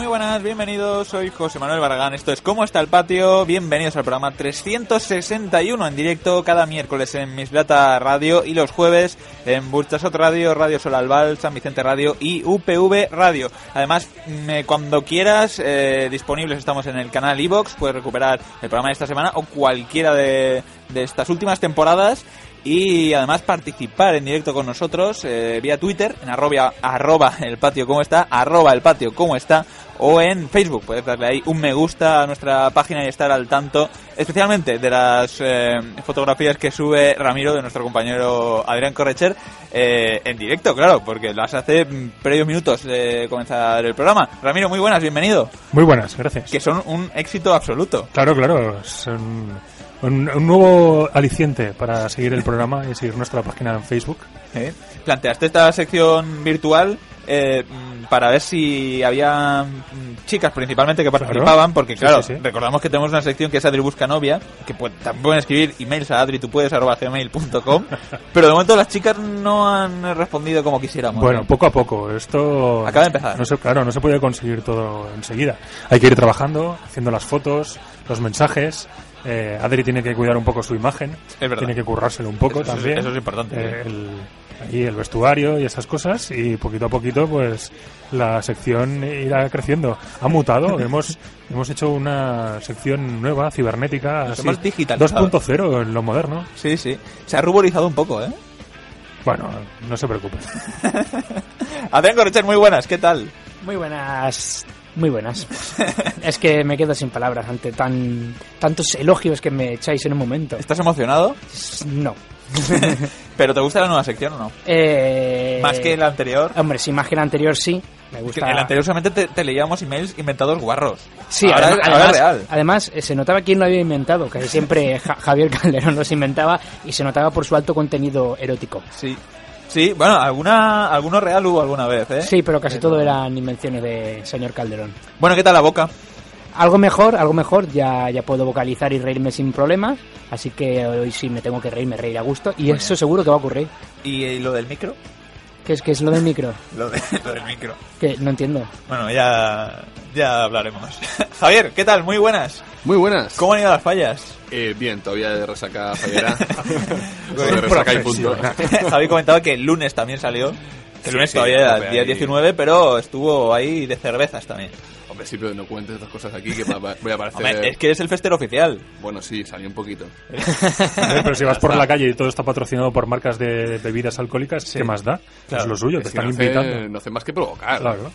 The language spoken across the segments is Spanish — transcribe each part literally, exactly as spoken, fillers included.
muy buenas, bienvenidos, soy José Manuel Barragán, esto es ¿Cómo está el patio? Bienvenidos al programa trescientos sesenta y uno en directo cada miércoles en Miss Plata Radio y los jueves en Burchasot Radio, Radio Sol Albal, San Vicente Radio y U P V Radio. Además, me, cuando quieras, eh, disponibles estamos en el canal iVoox, puedes recuperar el programa de esta semana o cualquiera de, de estas últimas temporadas. Y además participar en directo con nosotros eh, vía Twitter, en arroba, arroba el patio como está, arroba el patio como está, o en Facebook. Puedes darle ahí un me gusta a nuestra página y estar al tanto, especialmente de las eh, fotografías que sube Ramiro, de nuestro compañero Adrián Correcher, eh, en directo, claro, porque las hace previos minutos de comenzar el programa. Ramiro, muy buenas, bienvenido. Muy buenas, gracias. Que son un éxito absoluto. Claro, claro, son... Un, un nuevo aliciente para seguir el programa y seguir nuestra página en Facebook. ¿Eh? Planteaste esta sección virtual eh, para ver si había chicas principalmente que participaban, claro. Porque claro, sí, sí, sí. Recordamos que tenemos una sección que es Adri Busca Novia, que puede, también pueden escribir emails a adri tú puedes arroba gmail punto com, pero de momento las chicas no han respondido como quisiéramos. Bueno, ¿eh? Poco a poco, esto acaba de empezar. No se, claro, no se puede conseguir todo enseguida. Hay que ir trabajando, haciendo las fotos, los mensajes. Eh, Adri tiene que cuidar un poco su imagen, tiene que currárselo un poco eso, también. Eso es importante. Eh, el, ahí el vestuario y esas cosas, y poquito a poquito pues la sección irá creciendo. Ha mutado, hemos hemos hecho una sección nueva, cibernética, así, dos punto cero en lo moderno. Sí, sí. Se ha ruborizado un poco, ¿eh? Bueno, no se preocupe. Adrián Correcher, muy buenas, ¿qué tal? Muy buenas. Muy buenas. Es que me quedo sin palabras ante tan tantos elogios que me echáis en un momento. ¿Estás emocionado? No. ¿Pero te gusta la nueva sección o no? Eh... ¿Más que la anterior? Hombre, sí, más que la anterior sí. Me gusta. En la anterior solamente te, te leíamos emails inventados guarros. Sí, ahora, además, ahora además, real. Además, se notaba quién lo había inventado, que siempre ja- Javier Calderón los inventaba, y se notaba por su alto contenido erótico. Sí. Sí, bueno, alguna alguno real hubo alguna vez, ¿eh? Sí, pero casi pero... todo eran invenciones de señor Calderón. Bueno, ¿qué tal la boca? Algo mejor, algo mejor, ya, ya puedo vocalizar y reírme sin problemas, así que hoy sí me tengo que reír, me reíré a gusto, y bueno, eso seguro que va a ocurrir. ¿Y, y lo del micro? ¿Qué es, qué es lo del micro? lo, de, lo del micro. Que no entiendo. Bueno, ya, ya hablaremos. Javier, ¿qué tal? Muy buenas. Muy buenas. ¿Cómo han ido las fallas? Eh, bien, todavía de resaca fallera. de resaca y punto. Javi comentaba que el lunes también salió. El sí, lunes sí, todavía era el día diecinueve, pero estuvo ahí de cervezas también. Hombre, sí, pero no cuentes estas cosas aquí que voy a parecer... Hombre, es que eres el festero oficial. Bueno, sí, salí un poquito. Pero si vas por la calle y todo está patrocinado por marcas de bebidas alcohólicas, sí. ¿Qué más da? Claro. Es lo suyo, es te están no invitando. Hace, no hace más que provocar. Claro.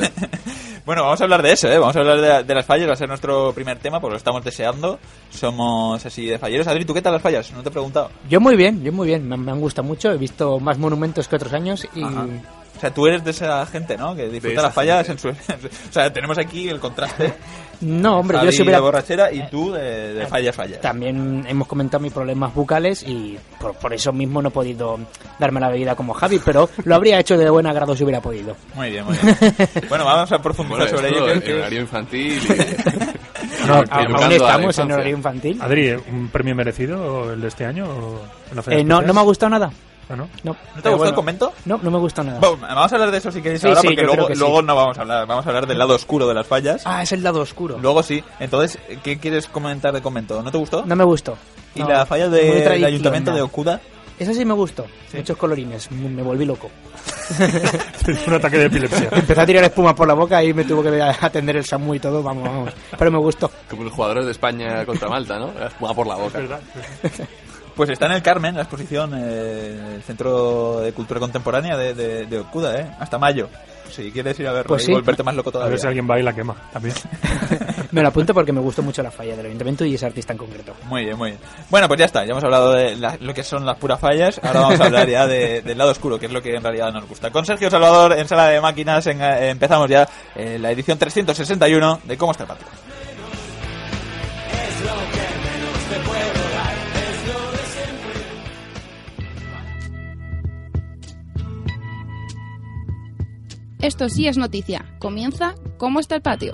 Bueno, vamos a hablar de eso, ¿eh? Vamos a hablar de, de las fallas, va a ser nuestro primer tema, porque lo estamos deseando. Somos así de falleros. Adri, ¿tú qué tal las fallas? No te he preguntado. Yo muy bien, yo muy bien. Me, me han gustado mucho, he visto más monumentos que otros años y... Ajá. O sea, tú eres de esa gente, ¿no? Que disfruta las fallas en su... O sea, tenemos aquí el contraste. No, hombre, Javi yo si hubiera... de borrachera y tú de, de fallas, fallas. También hemos comentado mis problemas bucales y por, por eso mismo no he podido darme la bebida como Javi, pero lo habría hecho de buen agrado si hubiera podido. Muy bien, muy bien. Bueno, vamos a profundizar bueno, sobre ello. El horario infantil y... No, aún estamos en horario infantil. Adri, ¿un premio merecido el de este año? O eh, no, no me ha gustado nada. ¿Ah, no? No. ¿No te gustó bueno, el convento? No, no me gustó nada. Bueno, vamos a hablar de eso si queréis sí, ahora, sí, porque luego, luego sí. no vamos a hablar. Vamos a hablar del lado oscuro de las fallas. Ah, es el lado oscuro. Luego sí. Entonces, ¿qué quieres comentar de convento? ¿No te gustó? No me gustó. ¿Y no. la falla del ayuntamiento de Okuda? Esa sí me gustó. ¿Sí? Muchos colorines. Me volví loco. Un ataque de epilepsia. Empecé a tirar espuma por la boca y me tuvo que atender el SAMU y todo. Vamos, vamos. Pero me gustó. Como los jugadores de España contra Malta, ¿no? Espuma por la boca. Es verdad. Pues está en el Carmen, la exposición, eh, el Centro de Cultura Contemporánea de, de, de Okuda, ¿eh? Hasta mayo. Si quieres ir a verlo pues y sí. volverte más loco todavía. A ver si alguien va y la quema también. Me lo apunto porque me gustó mucho la falla del ayuntamiento y ese artista en concreto. Muy bien, muy bien. Bueno, pues ya está, ya hemos hablado de la, lo que son las puras fallas. Ahora vamos a hablar ya de, del lado oscuro, que es lo que en realidad nos gusta. Con Sergio Salvador en Sala de Máquinas en, eh, empezamos ya eh, la edición trescientos sesenta y uno de Cómo está el patio. Es lo que menos te puedo dar, es lo de siempre. Esto sí es noticia. Comienza ¿Cómo está el patio?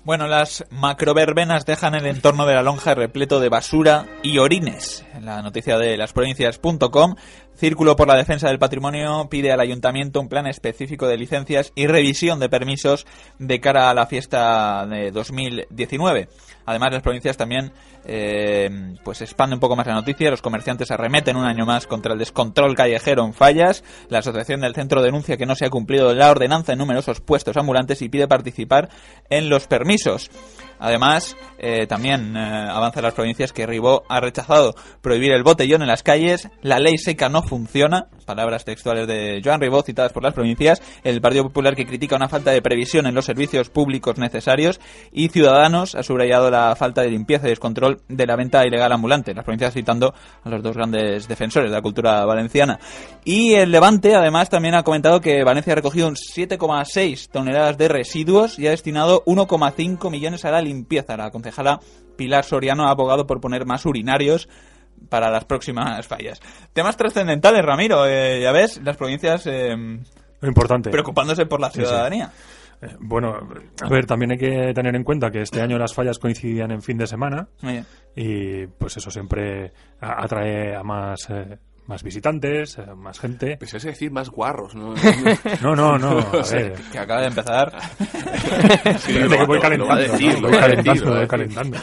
Bueno, las macroverbenas dejan el entorno de la lonja repleto de basura y orines. La noticia de lasprovincias punto com. Círculo por la Defensa del Patrimonio pide al Ayuntamiento un plan específico de licencias y revisión de permisos de cara a la fiesta de dos mil diecinueve. Además, las provincias también eh, pues expande un poco más la noticia. Los comerciantes arremeten un año más contra el descontrol callejero en Fallas. La Asociación del Centro denuncia que no se ha cumplido la ordenanza en numerosos puestos ambulantes y pide participar en los permisos. Además, eh, también eh, avanza las provincias que Ribó ha rechazado prohibir el botellón en las calles. La ley seca no funciona. Palabras textuales de Joan Ribó citadas por las provincias. El Partido Popular que critica una falta de previsión en los servicios públicos necesarios. Y Ciudadanos ha subrayado la falta de limpieza y descontrol de la venta ilegal ambulante. Las provincias citando a los dos grandes defensores de la cultura valenciana. Y el Levante, además, también ha comentado que Valencia ha recogido siete coma seis toneladas de residuos y ha destinado uno coma cinco millones a la limpieza. La concejala Pilar Soriano ha abogado por poner más urinarios para las próximas fallas. Temas trascendentales, Ramiro. Eh, ya ves, las provincias eh, importante. Preocupándose por la ciudadanía. Sí, sí. Eh, bueno, a ver, también hay que tener en cuenta que este año las fallas coincidían en fin de semana. Oye. Y pues eso siempre atrae a más... Eh, más visitantes, eh, más gente. Pues es decir, más guarros, ¿no? No, no, no. A ver. Que acaba de empezar. Sí, sí, que voy calentando. Decir, voy calentando, voy calentando.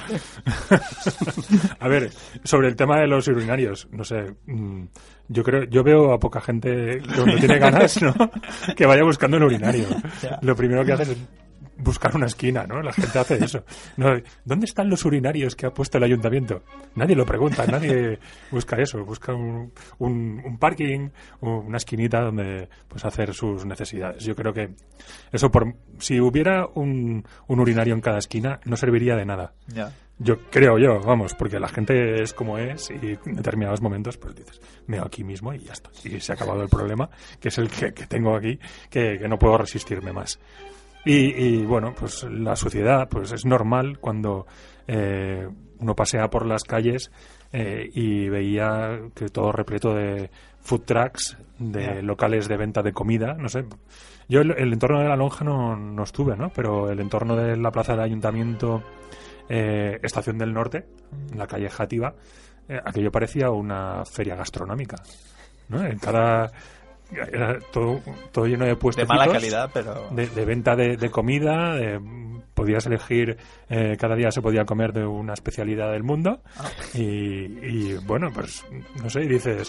A ver, sobre el tema de los urinarios, no sé. Yo creo, yo veo a poca gente cuando tiene ganas, ¿no? Que vaya buscando el urinario. Lo primero que hacen es buscar una esquina, ¿no? La gente hace eso. No, ¿dónde están los urinarios que ha puesto el ayuntamiento? Nadie lo pregunta, nadie busca eso. Busca un, un, un parking, una esquinita donde pues hacer sus necesidades. Yo creo que eso, por si hubiera un, un urinario en cada esquina, no serviría de nada. Ya. Yo creo yo, vamos, porque la gente es como es y en determinados momentos pues dices, meo aquí mismo y ya está. Y se ha acabado el problema, que es el que, que tengo aquí, que, que no puedo resistirme más. Y, y bueno, pues la suciedad pues es normal cuando eh, uno pasea por las calles eh, y veía que todo repleto de food trucks, de yeah. locales de venta de comida, no sé. Yo el, el entorno de la lonja no, no estuve, ¿no? Pero el entorno de la plaza del ayuntamiento, eh, Estación del Norte, en la calle Játiva, eh, aquello parecía una feria gastronómica, ¿no? En cada... Era todo, todo lleno de puestos de mala calidad, pero de, de venta de, de comida, de, podías elegir, eh, cada día se podía comer de una especialidad del mundo. Ah. y, y bueno, pues no sé, y dices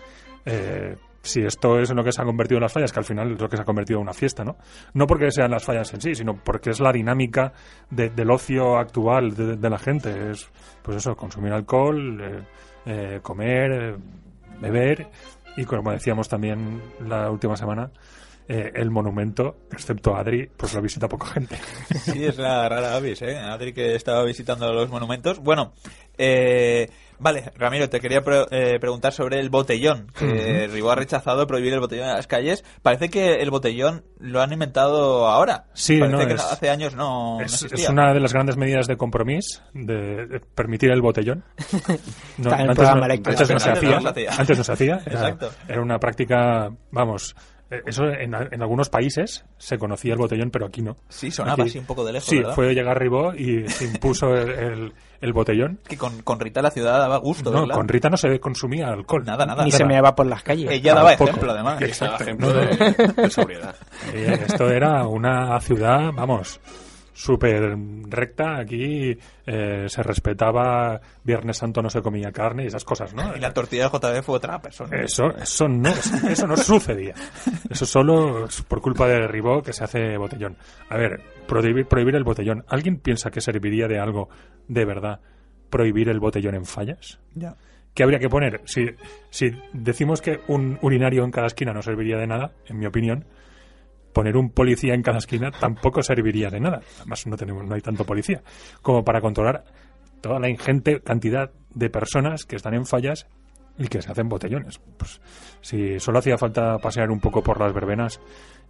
eh, si esto es en lo que se ha convertido en las fallas, que al final es lo que se ha convertido en una fiesta, ¿no? No porque sean las fallas en sí, sino porque es la dinámica de, del ocio actual de, de la gente. Es pues eso, consumir alcohol, eh, eh, comer, eh, beber. Y como decíamos también la última semana, eh, el monumento, excepto Adri, pues lo visita poca gente. Sí, es la rara avis, ¿eh? Adri que estaba visitando los monumentos. Bueno, eh, vale, Ramiro, te quería pre- eh, preguntar sobre el botellón, que uh-huh. Ribó ha rechazado prohibir el botellón en las calles. Parece que el botellón lo han inventado ahora. Sí, Parece no, que es, hace años no, es, no existía. Es una de las grandes medidas de compromiso de, de permitir el botellón. No, antes, no, antes, no se hacía, no se hacía. Antes no se hacía. Era, Exacto. Era una práctica, vamos... Eso en, en algunos países se conocía el botellón, pero aquí no. Sí, sonaba aquí, así un poco de lejos, sí, ¿verdad? fue llegar Ribó y se impuso el, el, el botellón. Que con, con Rita la ciudad daba gusto, No, ¿verdad? con Rita no se consumía alcohol. Nada, nada. Ni nada. se meaba por las calles. Ella daba Tampoco. ejemplo, además. Exacto. Ejemplo No, no. de, de sobriedad. Eh, esto era una ciudad, vamos, súper recta. Aquí eh, se respetaba, Viernes Santo no se comía carne y esas cosas, ¿no? Y la tortilla de J B fue otra persona. Eso, eso no, eso no sucedía. Eso solo es por culpa de Ribó que se hace botellón. A ver, prohibir, prohibir el botellón. ¿Alguien piensa que serviría de algo de verdad prohibir el botellón en fallas? Ya. ¿Qué habría que poner? Si, si decimos que un urinario en cada esquina no serviría de nada, en mi opinión, poner un policía en cada esquina tampoco serviría de nada. Además, no tenemos, no hay tanto policía como para controlar toda la ingente cantidad de personas que están en fallas y que se hacen botellones. Pues si solo hacía falta pasear un poco por las verbenas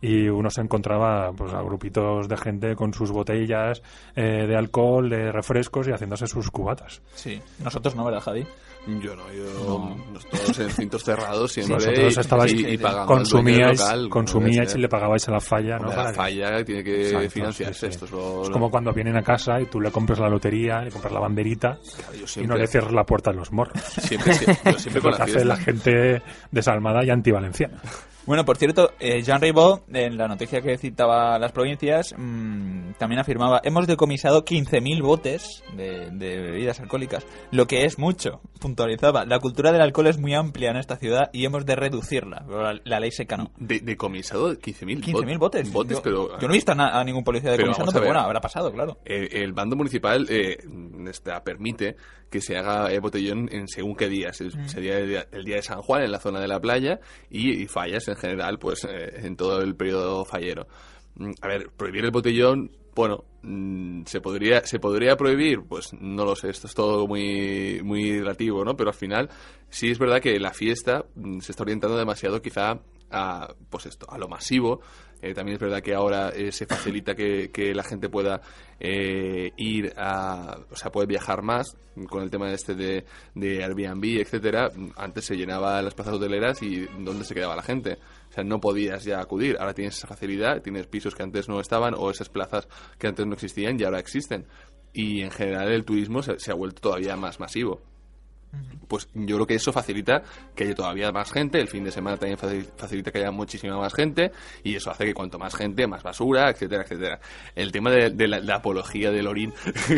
y uno se encontraba pues a grupitos de gente con sus botellas eh, de alcohol, de refrescos y haciéndose sus cubatas. Sí, nosotros no, ¿verdad, Javi? Yo no, yo no. Todos en cintos cerrados siempre. Sí, vosotros estabais y, y pagando consumíais, local, consumíais y le pagabais a la falla, ¿no? La falla que tiene que Exacto, financiarse. sí, sí. Esto es, lo, es como cuando vienen a casa y tú le compras la lotería, le compras la banderita claro, yo y siempre, no le cierras la puerta a los morros. Siempre, siempre, yo siempre con lo la que fiesta. hace la gente desalmada y antivalenciana. Bueno, por cierto, eh, Jean Ribot, en la noticia que citaba las provincias, mmm, también afirmaba: hemos decomisado quince mil botes de, de bebidas alcohólicas, lo que es mucho. Puntualizaba: la cultura del alcohol es muy amplia en esta ciudad y hemos de reducirla. Pero la, la ley seca no. De, decomisado quince mil quince mil botes. botes yo, pero, yo no he visto a, na, a ningún policía decomisando, pero, pero bueno, habrá pasado, claro. El, el bando municipal eh, esta, permite que se haga eh, botellón en según qué días. Mm. Sería el día, el día de San Juan en la zona de la playa y, y fallas en general, pues eh, en todo el periodo fallero. A ver, prohibir el botellón, bueno, mmm, se podría se podría prohibir, pues no lo sé, esto es todo muy muy relativo, ¿no? Pero al final sí es verdad que la fiesta mmm, se está orientando demasiado quizá a, pues esto, a lo masivo. Eh, también es verdad que ahora eh, se facilita que, que la gente pueda eh, ir a... O sea, puede viajar más con el tema este de, de Airbnb, etcétera. Antes se llenaba las plazas hoteleras y ¿dónde se quedaba la gente? O sea, no podías ya acudir. Ahora tienes esa facilidad, tienes pisos que antes no estaban o esas plazas que antes no existían y ahora existen. Y en general el turismo se, se ha vuelto todavía más masivo. Pues yo creo que eso facilita que haya todavía más gente. El fin de semana también facilita que haya muchísima más gente y eso hace que cuanto más gente, más basura, etcétera, etcétera. El tema de, de la, la apología del orín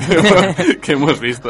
que hemos visto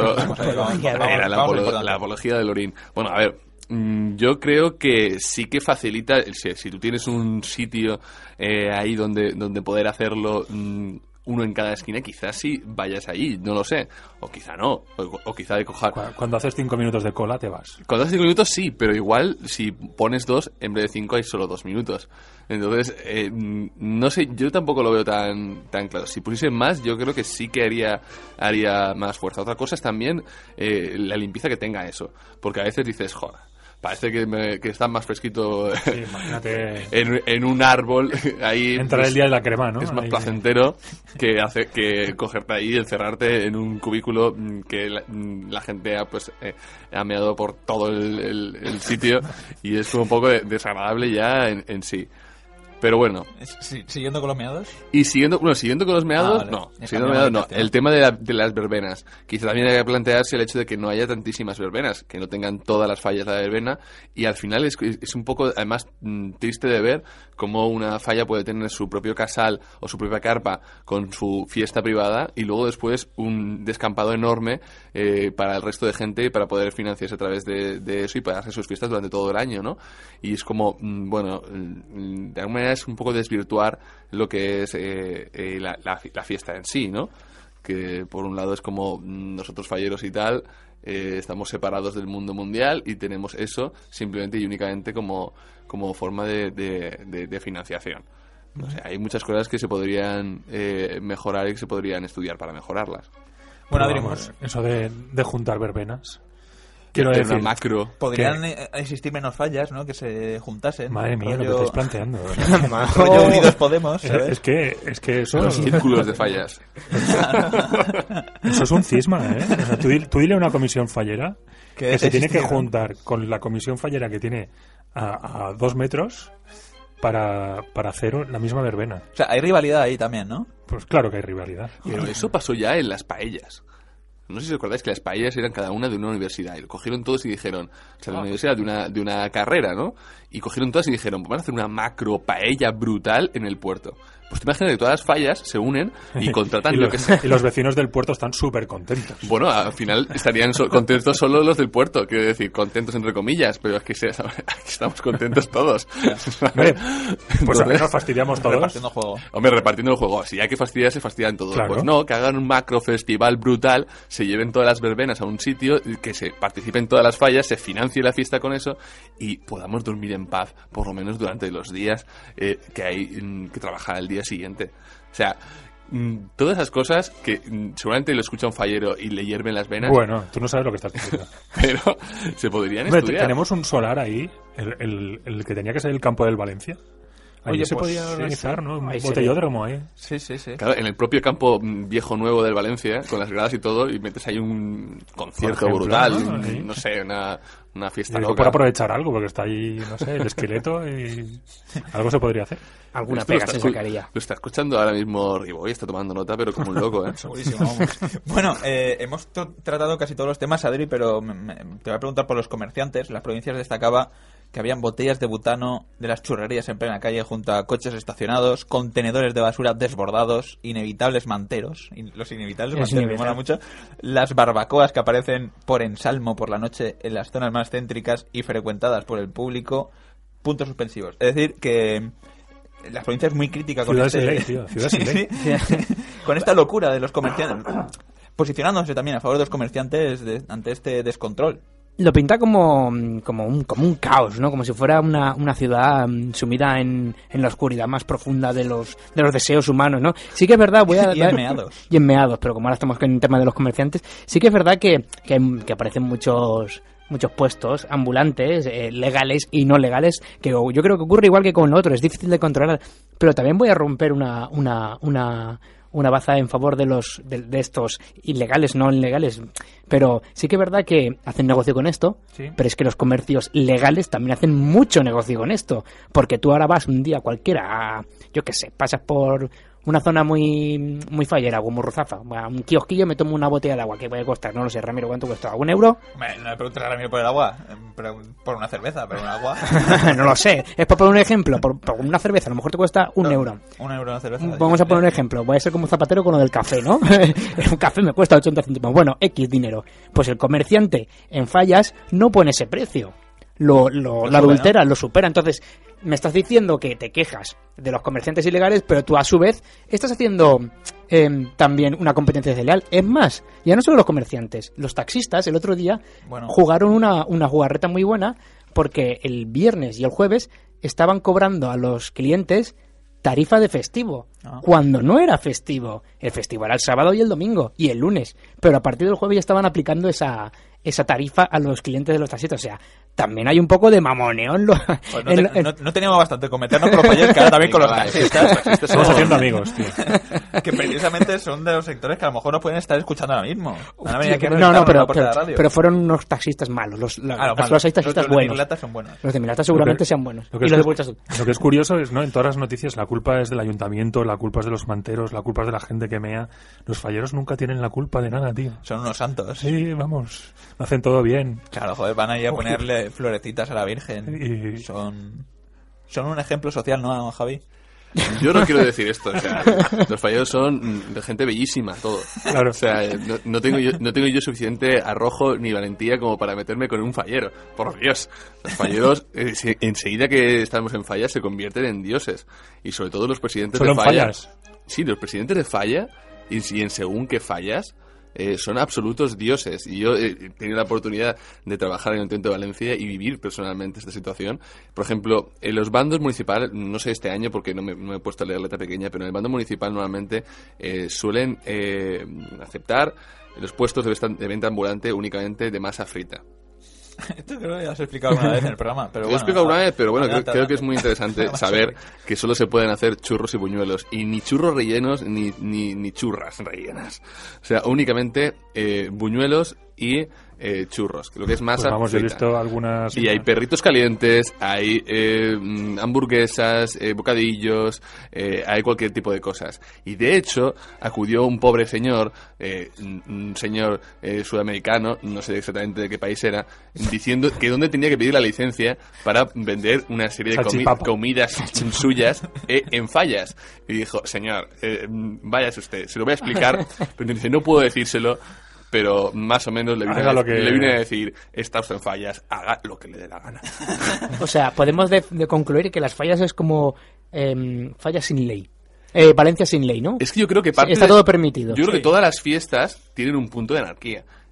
era la, apolo, la apología del orín. Bueno, a ver, yo creo que sí que facilita, si, si tú tienes un sitio eh, ahí donde, donde poder hacerlo, mmm, uno en cada esquina, quizás sí vayas allí, no lo sé, o quizá no, o, o quizá de cojar... Cuando, cuando haces cinco minutos de cola te vas. Cuando haces cinco minutos sí, pero igual si pones dos, en vez de cinco hay solo dos minutos. Entonces, eh, no sé, yo tampoco lo veo tan tan claro. Si pusiesen más, yo creo que sí que haría, haría más fuerza. Otra cosa es también eh, la limpieza que tenga eso, porque a veces dices, joder, parece que, me, que está más fresquito sí, imagínate en, en un árbol ahí. Entrar pues, el día de la crema, ¿no? Es más ahí, placentero que hace que cogerte ahí y encerrarte en un cubículo que la, la gente ha, pues, eh, ha meado por todo el, el, el sitio y es un poco desagradable ya en, en sí. Pero bueno. Sí, ¿siguiendo con los meados? Y siguiendo, bueno, siguiendo con los meados, ah, vale. no. Siguiendo con los meados, no. El tema de, la, de las verbenas. Quizá también hay que plantearse el hecho de que no haya tantísimas verbenas, que no tengan todas las fallas de la verbena. Y al final es, es un poco, además, triste de ver cómo una falla puede tener su propio casal o su propia carpa con su fiesta privada y luego después un descampado enorme eh, para el resto de gente para poder financiarse a través de, de eso y para hacer sus fiestas durante todo el año, ¿no? Y es como, bueno, de alguna manera es un poco desvirtuar lo que es eh, eh, la, la, la fiesta en sí, ¿no? Que por un lado es como nosotros falleros y tal eh, estamos separados del mundo mundial y tenemos eso simplemente y únicamente como, como forma de, de, de, de financiación. O sea, hay muchas cosas que se podrían eh, mejorar y que se podrían estudiar para mejorarlas. Bueno, abrimos. Eso de, de juntar verbenas. Quiero de decir, una macro. Podrían ¿qué? existir menos fallas, ¿no? Que se juntasen. Madre mía, rollo... lo que estáis planteando. Rollo Unidos Podemos, ¿sabes? Es que, es que eso... Los círculos de fallas. Eso es un cisma, ¿eh? O sea, tú, tú dile a una comisión fallera que se tiene que juntar con la comisión fallera que tiene a, a dos metros para, para hacer la misma verbena. O sea, hay rivalidad ahí también, ¿no? Pues claro que hay rivalidad. Pero eso pasó ya en las paellas. No sé si os acordáis que las paellas eran cada una de una universidad y lo cogieron todos y dijeron, o sea, de una universidad, de una, de una carrera, ¿no? Y cogieron todas y dijeron, pues van a hacer una macro paella brutal en el puerto. Pues te imaginas que todas las fallas se unen y contratan y lo los, que sea. Y los vecinos del puerto están súper contentos. Bueno, al final estarían so- contentos solo los del puerto, quiero decir, contentos entre comillas, pero es que se, aquí estamos contentos todos. Hombre, pues a ver, nos fastidiamos todos. Repartiendo juego. Hombre, repartiendo el juego. Si hay que fastidiar, se fastidian todos. Claro. Pues no, que hagan un macro festival brutal, se lleven todas las verbenas a un sitio, que se participen todas las fallas, se financie la fiesta con eso y podamos dormir en paz, por lo menos durante los días eh, que hay mm, que trabajar al día siguiente. O sea, mm, todas esas cosas que mm, seguramente lo escucha un fallero y le hierven las venas. Bueno, tú no sabes lo que estás diciendo. Pero se podrían Hombre, estudiar. tenemos un solar ahí, el, el, el que tenía que ser el campo del Valencia. Allí Oye, se pues, podía sí, organizar, sí. ¿no? Un Ahí se botellódromo ahí. Sí, sí, sí. Claro, en el propio campo mm, viejo nuevo del Valencia, con las gradas y todo, y metes ahí un concierto ejemplo, brutal, ¿no? un- Ahí. no sé, una, una Y fiesta digo, loca. por aprovechar algo, porque está ahí, no sé, el esqueleto y algo se podría hacer. Alguna Esto lo pega está se escu- sacaría. Lo está escuchando ahora mismo Riboy, está tomando nota, pero como un loco, ¿eh? Segurísimo, vamos. Bueno, eh, hemos to- tratado casi todos los temas, Adri, pero me- me- te voy a preguntar por los comerciantes. Las provincias destacaba que habían botellas de butano de las churrerías en plena calle junto a coches estacionados, contenedores de basura desbordados, inevitables manteros, in- los inevitables Es manteros, me inevitable. mola mucho, las barbacoas que aparecen por ensalmo por la noche en las zonas más céntricas y frecuentadas por el público, puntos suspensivos. Es decir, que la provincia es muy crítica con Ciudad este... sin ley, tío, ciudad sin ley. Sí. Con esta locura de los comerciantes, posicionándose también a favor de los comerciantes de- ante este descontrol. Lo pinta como, como, un, como un caos, ¿no? Como si fuera una, una ciudad mm, sumida en, en la oscuridad más profunda de los, de los deseos humanos, ¿no? Sí que es verdad, voy a... Y en meados. Y en meados, pero como ahora estamos con el tema de los comerciantes, sí que es verdad que, que, que aparecen muchos muchos puestos ambulantes, eh, legales y no legales, que yo creo que ocurre igual que con lo otro, es difícil de controlar. Pero también voy a romper una... una, una una baza en favor de los de, de estos ilegales, no ilegales, pero sí que es verdad que hacen negocio con esto, Sí. pero es que los comercios legales también hacen mucho negocio con esto, porque tú ahora vas un día cualquiera, a, yo qué sé, pasas por una zona muy muy fallera, como Ruzafa, a un kiosquillo, me tomo una botella de agua, que puede costar, no lo sé, Ramiro, ¿cuánto cuesta? ¿Un euro? Hombre, no me preguntes a Ramiro por el agua, eh, pero por una cerveza, pero un agua. No lo sé, es por poner un ejemplo, por, por una cerveza, a lo mejor te cuesta un euro. Un euro una cerveza. Vamos a poner un ejemplo. Voy a ser como Zapatero con lo del café, ¿no? Un café me cuesta ochenta céntimos. Bueno, X dinero. Pues el comerciante en Fallas no pone ese precio. Lo, lo, Lo lo adultera, supera. lo supera. Entonces, me estás diciendo que te quejas de los comerciantes ilegales, pero tú a su vez estás haciendo eh, también una competencia desleal. Es más, ya no solo los comerciantes, los taxistas el otro día Bueno. jugaron una, una jugarreta muy buena porque el viernes y el jueves estaban cobrando a los clientes tarifa de festivo, Ah. cuando no era festivo. El festivo era el sábado y el domingo y el lunes, pero a partir del jueves ya estaban aplicando esa esa tarifa a los clientes de los taxistas. O sea, también hay un poco de mamoneo en lo... Pues no, en- te- en- no- no teníamos bastante con meternos con los fallos, que ahora también con los Venga, va, taxistas, taxistas Estamos son- haciendo amigos, tío. que precisamente son de los sectores que a lo mejor nos pueden estar escuchando ahora mismo. Van a venir aquí a no, no, reventarnos pero, la puerta de la pero, radio. pero fueron unos taxistas malos. Los, la- Ah, los los, malos. los seis taxistas Los de buenos. Miglata son buenos. Los de Milata seguramente Lo que- sean buenos. Lo que, Y es, los de cu- Vueltas- lo que es curioso es, ¿no? En todas las noticias la culpa es del ayuntamiento, la culpa es de los manteros, la culpa es de la gente que mea. Los falleros nunca tienen la culpa de nada, tío. Son unos santos. Sí, vamos, lo hacen todo bien. Claro, joder, van ahí a ponerle florecitas a la Virgen. Y- Son son un ejemplo social, ¿no, Javi? Yo no quiero decir esto, o sea, los falleros son mm, de gente bellísima, todo. Claro. O sea, no, no tengo yo, no tengo yo suficiente arrojo ni valentía como para meterme con un fallero. Por Dios, los falleros, eh, se- enseguida que estamos en fallas, se convierten en dioses. Y sobre todo los presidentes Solo de en falla. fallas. Sí, los presidentes de falla, y, y en según qué fallas, eh, son absolutos dioses. Y yo eh, he tenido la oportunidad de trabajar en el Ayuntamiento de Valencia y vivir personalmente esta situación. Por ejemplo, en los bandos municipales, no sé este año porque no me, no me he puesto a leer letra pequeña, pero en el bando municipal normalmente eh, suelen eh, aceptar los puestos de venta, de venta ambulante únicamente de masa frita. Esto creo que ya has explicado alguna vez en el programa. Pero Lo he bueno, explicado una vez, pero bueno, creo, adelante, creo que es adelante. muy interesante Vamos a saber ver. que solo se pueden hacer churros y buñuelos. Y ni churros rellenos, ni, ni, ni churras rellenas. O sea, únicamente eh, buñuelos y eh, churros, que lo que es masa Pues vamos, yo he frita. visto algunas... Y hay perritos calientes, hay eh, mm, hamburguesas, eh, bocadillos, eh, hay cualquier tipo de cosas. Y de hecho, acudió un pobre señor, eh, un un señor eh, sudamericano, no sé exactamente de qué país era, diciendo que dónde tenía que pedir la licencia para vender una serie de comi- Salchipapa. comidas suyas eh, en fallas. Y dijo, señor, eh, váyase usted, se lo voy a explicar, pero dice, no puedo decírselo. Pero más o menos le vine, Haga a, lo que- le vine a decir, está usted en fallas, haga lo que le dé la gana. O sea, podemos de, de concluir que las fallas es como em, fallas sin ley. Eh, Valencia sin ley, ¿no? Es que yo creo que parte Está de- todo permitido. Yo creo Sí. que todas las fiestas tienen un punto de anarquía.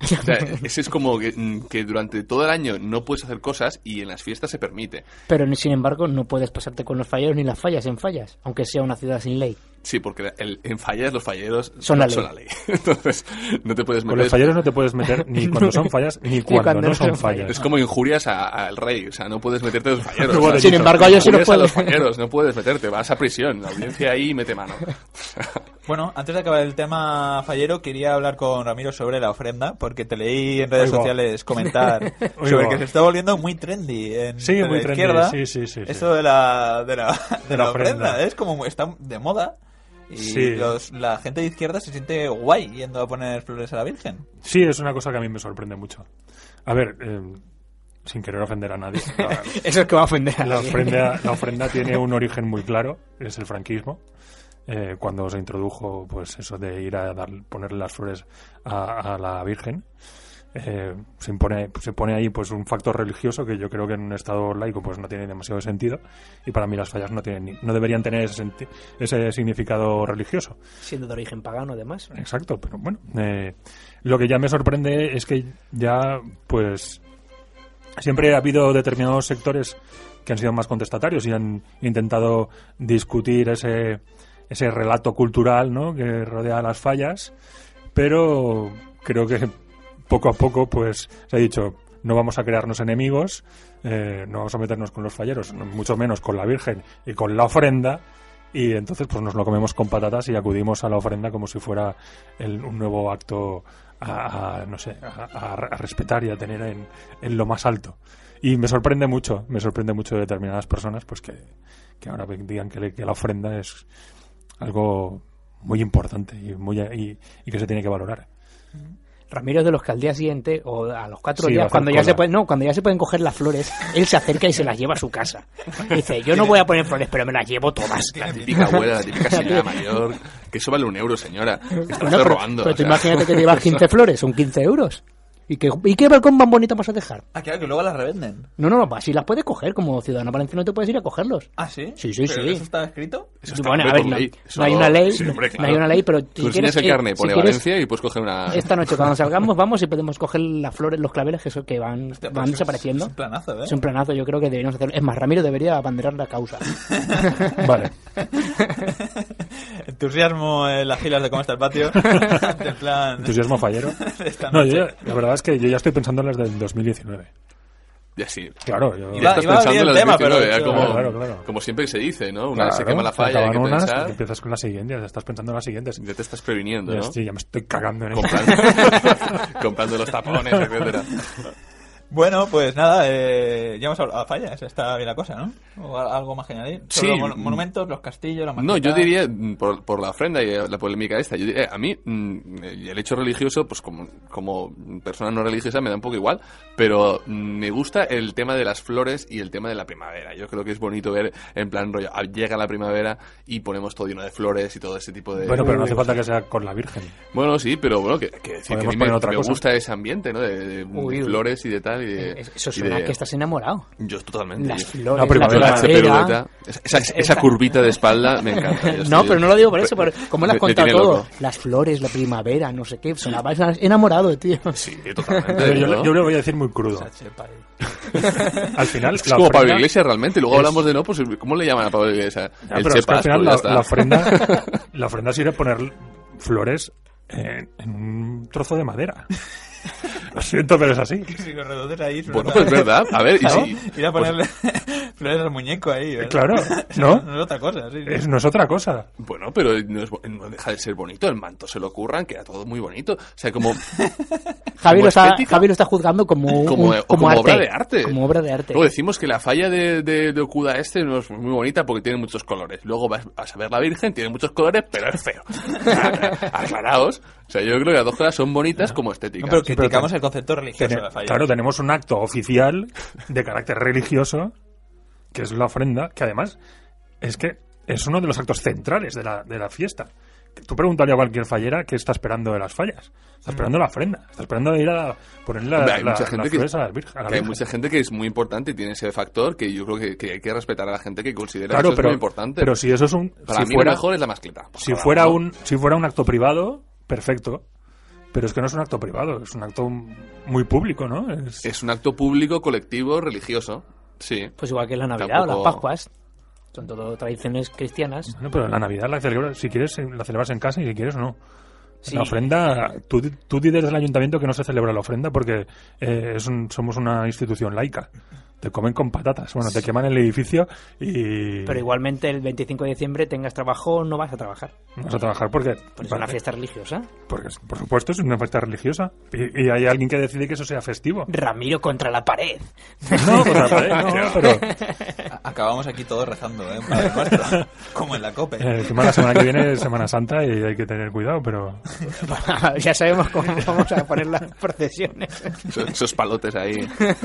O sea, ese es como que, que durante todo el año no puedes hacer cosas y en las fiestas se permite. Pero sin embargo no puedes pasarte con los falleros ni las fallas en fallas, aunque sea una ciudad sin ley. Sí, porque el, en fallas los falleros son la ley. Son la ley. Entonces no te puedes meter. Con los falleros no te puedes meter ni cuando son fallas ni cuando, cuando no son fallas. Es como injurias al rey, o sea, no puedes meterte a los falleros. O sea, sin embargo, yo sí no puedo. A los falleros, no puedes meterte, vas a prisión, la audiencia ahí mete mano. Bueno, antes de acabar el tema fallero, quería hablar con Ramiro sobre la ofrenda, porque te leí en redes Oigo. sociales comentar Oigo. sobre que se está volviendo muy trendy en sí, de muy la trendy. izquierda. Sí, sí, sí, sí. Eso de la, de la, de de la, la ofrenda. ofrenda. Es como está de moda. Y Sí. los, la gente de izquierda se siente guay yendo a poner flores a la Virgen. Sí, es una cosa que a mí me sorprende mucho. A ver, eh, sin querer ofender a nadie. La, Eso es que va a ofender a la, nadie. ofrenda, la ofrenda tiene un origen muy claro, es el franquismo. Eh, cuando se introdujo pues eso de ir a dar, ponerle las flores a, a la Virgen. Eh, se impone se pone ahí pues un factor religioso que yo creo que en un estado laico pues no tiene demasiado sentido, y para mí las fallas no tienen ni, no deberían tener ese, senti- ese significado religioso. Siendo de origen pagano, además. Exacto, pero bueno, eh, lo que ya me sorprende es que ya pues siempre ha habido determinados sectores que han sido más contestatarios y han intentado discutir ese ese relato cultural, ¿no?, que rodea las fallas, pero creo que poco a poco pues se ha dicho, no vamos a crearnos enemigos, eh, no vamos a meternos con los falleros, no, mucho menos con la Virgen y con la ofrenda, y entonces pues nos lo comemos con patatas y acudimos a la ofrenda como si fuera el, un nuevo acto a, a no sé, a, a, a respetar y a tener en, en lo más alto. Y me sorprende mucho, me sorprende mucho de determinadas personas pues que, que ahora digan que, le, que la ofrenda es algo muy importante y, muy, y, y que se tiene que valorar. Ramiro de los que al día siguiente o a los cuatro Sí, va a días hacer cuando ya cola. se pueden no cuando ya se pueden coger las flores, él se acerca y se las lleva a su casa. Dice, yo no voy a poner flores, pero me las llevo todas. La típica abuela, la típica señora mayor, que eso vale un euro, señora. Que está Bueno, usted pero, robando. pero o tú sea. imagínate que te llevas quince flores, son quince euros. ¿Y qué, ¿Y qué balcón más bonito vas a dejar? Ah, claro, que luego las revenden. No, no, no, así las puedes coger, como ciudadano valenciano te puedes ir a cogerlos. ¿Ah, sí? Sí, sí, ¿Pero sí. eso está escrito? Eso está Bueno, a por ver, no, ley. no Eso- hay una ley, sí, hombre, no claro. hay una ley, pero Tú si quieres, enseñas el eh, carnet, si pone quieres, Valencia y puedes coger una... esta noche cuando salgamos vamos y podemos coger las flores, los claveles que, son, que van, Hostia, pues van es- desapareciendo. Es un planazo, ¿eh? Es un planazo, yo creo que deberíamos hacerlo. Es más, Ramiro debería abanderar la causa. Vale. Entusiasmo en las filas de cómo está el patio. En plan... Entusiasmo fallero. esta No, noche. yo ya- la verdad es que yo ya estoy pensando en las del dos mil diecinueve. Ya sí. Claro, yo... Iba- Estás iba a abrir pensando en el las tema, diecinueve, pero- ya como, Claro, claro. como siempre se dice, ¿no? Una vez se Claro, quema la falla, hay acaban que unas, pensar. y empiezas con las siguientes, ya estás pensando en las siguientes. Ya te estás previniendo, Ya, ¿no? estoy- ya me estoy cagando en eso. Comprando, comprando los tapones, etcétera. Bueno, pues nada, eh, ya hemos hablado de fallas, está bien la cosa, ¿no? ¿O a- algo más que añadir? Sí. Sobre los mon- monumentos, los castillos, la No, yo mezquita. diría, mm, por, por la ofrenda y la polémica esta, yo diría, a mí mm, el hecho religioso, pues como, como persona no religiosa me da un poco igual, pero mm, me gusta el tema de las flores y el tema de la primavera. Yo creo que es bonito ver, en plan rollo, ah, llega la primavera y ponemos todo lleno de flores y todo ese tipo de... Bueno, pero no hace falta que sea con la Virgen. Bueno, sí, pero bueno, que, que, decir que a Podemos mí me, poner otra me cosa. gusta ese ambiente, ¿no? De, de Uy, uy. flores y de tal. Y de, Eso y suena de- que estás enamorado. Yo totalmente. Las Yo- flores, La primavera, la esa, primavera. peruleta, esa, esa, esa curvita de espalda me encanta. Yo No, estoy- pero no lo digo por eso, por, como lo has me- me contado tiene todo. loco. Las flores, la primavera, no sé qué. Sonabas enamorado, tío. Sí, totalmente. Pero yo, ¿no? yo lo voy a decir muy crudo. Al final, Es la como Pablo ofrenda- Iglesias realmente. Luego es- hablamos de no, pues ¿cómo le llaman a Pablo Iglesias? Ya, El pero es que al Chepas, final pues ya la, está. la ofrenda, la ofrenda sirve poner flores en, en un trozo de madera. Lo siento, pero es así. Si los reduces ahí... suena- Bueno, pues es verdad. A ver, y Claro, si... ir a pues- ponerle flores al muñeco ahí, ¿verdad? Claro, No, ¿no? no es otra cosa, sí. sí. Es, no es otra cosa. Bueno, pero no, es bo- no deja de ser bonito. El manto se lo ocurran, queda todo muy bonito. O sea, como... Javi como lo, está, estética, Javi lo está juzgando como, un- como, un- o como como arte. obra de arte. Como obra de arte. Luego decimos que la falla de, de, de Okuda este no es muy bonita porque tiene muchos colores. Luego vas, vas a ver la Virgen, tiene muchos colores, pero es feo. Aclaraos. O sea, yo creo que las dos cosas son bonitas como estéticas. No, pero Sí, pero criticamos ten- el concepto religioso Tene- de la falla. claro, tenemos un acto oficial de carácter religioso, que es la ofrenda, que además es que es uno de los actos centrales de la, de la fiesta. Tú pregúntale a cualquier fallera qué está esperando de las fallas. Está esperando la ofrenda. Está esperando ir a ponerle la, Hombre, hay la- mucha las gente que, flores a la Virgen. a la que hay Virgen. mucha gente que es muy importante y tiene ese factor que yo creo que, que hay que respetar a la gente que considera Claro, que eso pero, es muy importante. pero si eso es un... Para si mí fuera, lo mejor es la mascleta. si fuera un si fuera un acto privado, perfecto. pero es que no es un acto privado, es un acto muy público, ¿no? Es, es un acto público, colectivo, religioso. Sí. Pues igual que la Navidad Tampoco... o las Pascuas. Son todo tradiciones cristianas. Bueno, pero la Navidad la celebras, si quieres, la celebras en casa y si quieres o no. Sí. La ofrenda, tú, tú di desde el ayuntamiento que no se celebra la ofrenda porque eh, es un, somos una institución laica. Te comen con patatas. Bueno, te queman el edificio y... Pero igualmente el veinticinco de diciembre tengas trabajo, no vas a trabajar. No vas a trabajar porque... Pues es una fiesta religiosa. Porque, por supuesto, es una fiesta religiosa. Y, y hay alguien que decide que eso sea festivo. Ramiro contra la pared. No, contra la pared, no, pero... Acabamos aquí todos rezando, ¿eh? Un Padre Nuestro, como en la COPE. Eh, encima la semana que viene es Semana Santa y hay que tener cuidado, pero... Ya sabemos cómo vamos a poner las procesiones. Esos, esos palotes ahí.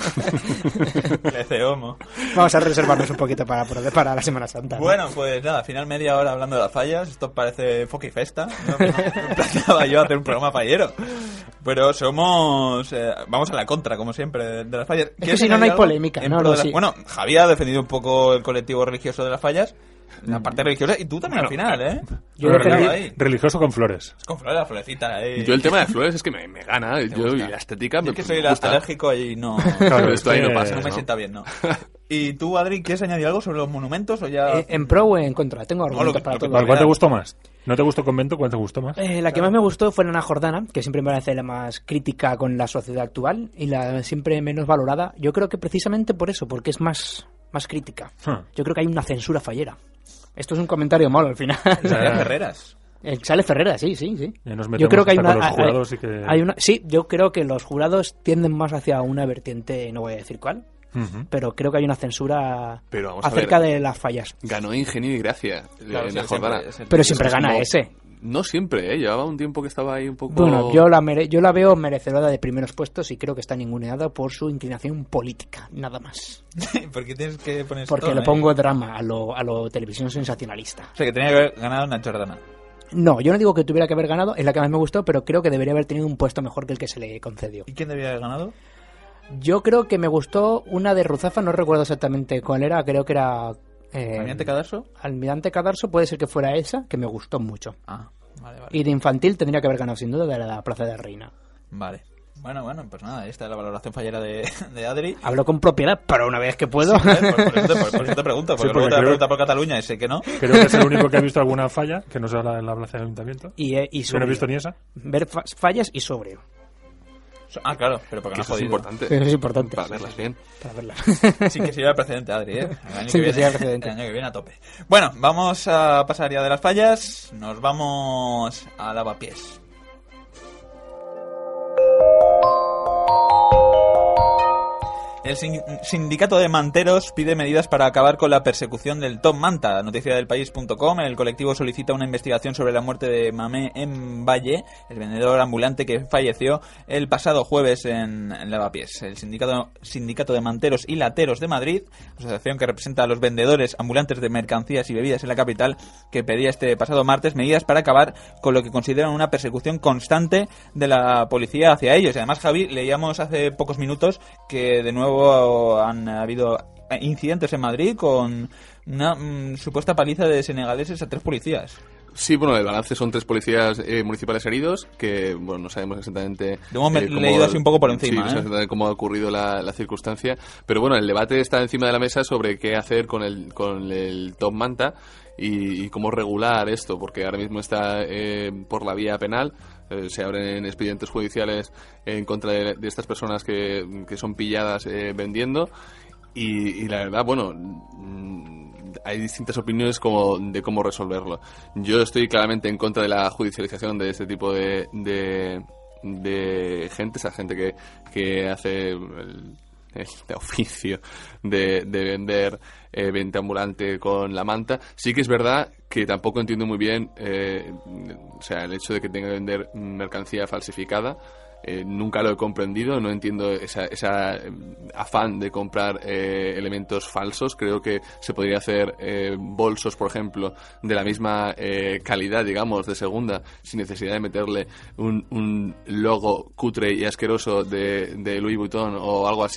Homo. Vamos a reservarnos un poquito para, para la Semana Santa, ¿no? Bueno, pues nada, final media hora hablando de las fallas. Esto parece Foca y Festa. No, no, no planeaba yo hacer un programa fallero. Pero somos... Eh, vamos a la contra, como siempre, de, de las fallas. Es que si no, no hay polémica. No, no, las... sí. Bueno, Javier ha defendido un poco el colectivo religioso de las fallas. La parte religiosa. Y tú también Bueno, al final, ¿eh? Yo Pero defendí- relig- religioso con flores. Con flores, la florecita, ¿eh? Yo el tema de flores es que me, me gana. Yo gusta. y la estética Yo me es que soy me gusta. alérgico y no... Claro, esto ahí no es que- pasa, no me ¿no? sienta bien, ¿no? ¿Y tú, Adri, quieres añadir algo sobre los monumentos o ya...? Eh, ¿En pro o en contra? Tengo argumentos lo que- para lo que- todo. ¿Cuál, cuál te gustó más? ¿No te gustó Convento? ¿Cuál te gustó más? Eh, la que más me gustó fue la Ana Jordana, que siempre me parece la más crítica con la sociedad actual y la siempre menos valorada. Yo creo que precisamente por eso, porque es más, más crítica. Huh. Yo creo que hay una censura fallera. Esto es un comentario malo al final. Salen Ferreras. Eh, Sale Ferrera, sí, sí, sí. Ya nos Yo metemos creo que hay hasta una, con los hay- jurados y que... hay una, sí, yo creo que los jurados tienden más hacia una vertiente, no voy a decir cuál, Ujú. pero creo que hay una censura Pero vamos a acerca ver. de las fallas. Ganó Ingenio y Gracia. Claro, en sí, la Jordana. siempre es el- Pero siempre es gana como- ese. No siempre, ¿eh? Llevaba un tiempo que estaba ahí un poco... Bueno, yo la, mere- yo la veo merecedora de primeros puestos y creo que está ninguneada por su inclinación política, nada más. ¿Por qué tienes que poner Porque esto, le eh? pongo drama a lo, a lo televisión sensacionalista. O sea, que tenía que haber ganado una Jordana. No, yo no digo que tuviera que haber ganado, es la que más me gustó, pero creo que debería haber tenido un puesto mejor que el que se le concedió. ¿Y quién debía haber ganado? Yo creo que me gustó una de Ruzafa, no recuerdo exactamente cuál era, creo que era... Eh, ¿Almirante Cadarso? Almirante Cadarso, puede ser que fuera esa, que me gustó mucho. Ah, vale, vale. Y de infantil tendría que haber ganado sin duda de la Plaza de la Reina. Vale. Bueno, bueno, pues nada, esta es la valoración fallera de, de Adri. Hablo con propiedad, pero una vez que puedo... Sí, por, por eso te, por- por eso te pregunto, porque Sí, porque luego te creo- pregunta por Cataluña y sé que no. Creo que es el único que ha visto alguna falla, que no sea la, la plaza del ayuntamiento. y, eh, y Yo no he sobrio. visto ni esa. Ver fa- fallas y sobrio. Ah, claro, pero porque Que no ha eso es jodido. importante. Eso es importante. Para verlas bien. Para verlas. Sin que sirva el precedente, Adri, ¿eh? El año, Sin que que viene, sea precedente. el año que viene a tope. Bueno, vamos a pasar ya de las fallas. Nos vamos a Lavapiés. El sin- sindicato de manteros pide medidas para acabar con la persecución del Top Manta. Noticia del país punto com. El colectivo solicita una investigación sobre la muerte de Mamé en Valle, el vendedor ambulante que falleció el pasado jueves en, en Lavapiés. El sindicato, sindicato de manteros y lateros de Madrid, asociación que representa a los vendedores ambulantes de mercancías y bebidas en la capital, que pedía este pasado martes medidas para acabar con lo que consideran una persecución constante de la policía hacia ellos. Y además, Javi, leíamos hace pocos minutos que de nuevo han habido incidentes en Madrid con una mm, supuesta paliza de senegaleses a tres policías. Sí, bueno, el balance son tres policías eh, municipales heridos, que, bueno, no sabemos exactamente... Lo hemos eh, cómo- leído así un poco por encima, Sí, no ¿eh? sabemos exactamente cómo ha ocurrido la, la circunstancia, pero bueno, el debate está encima de la mesa sobre qué hacer con el, con el Top Manta y, y cómo regular esto, porque ahora mismo está eh, por la vía penal. Eh, se abren expedientes judiciales en contra de, de estas personas que, que son pilladas eh, vendiendo y, y la verdad, bueno, mm, hay distintas opiniones como de cómo resolverlo. Yo estoy claramente en contra de la judicialización de este tipo de, de, de gente, esa gente que, que hace el, el oficio de, de vender eh, venta ambulante con la manta. Sí que es verdad que tampoco entiendo muy bien eh, o sea, el hecho de que tenga que vender mercancía falsificada. Eh, nunca lo he comprendido, no entiendo esa, esa eh, afán de comprar eh, elementos falsos. Creo que se podría hacer eh, bolsos, por ejemplo, de la misma eh, calidad, digamos, de segunda, sin necesidad de meterle un, un logo cutre y asqueroso de, de Louis Vuitton o algo así.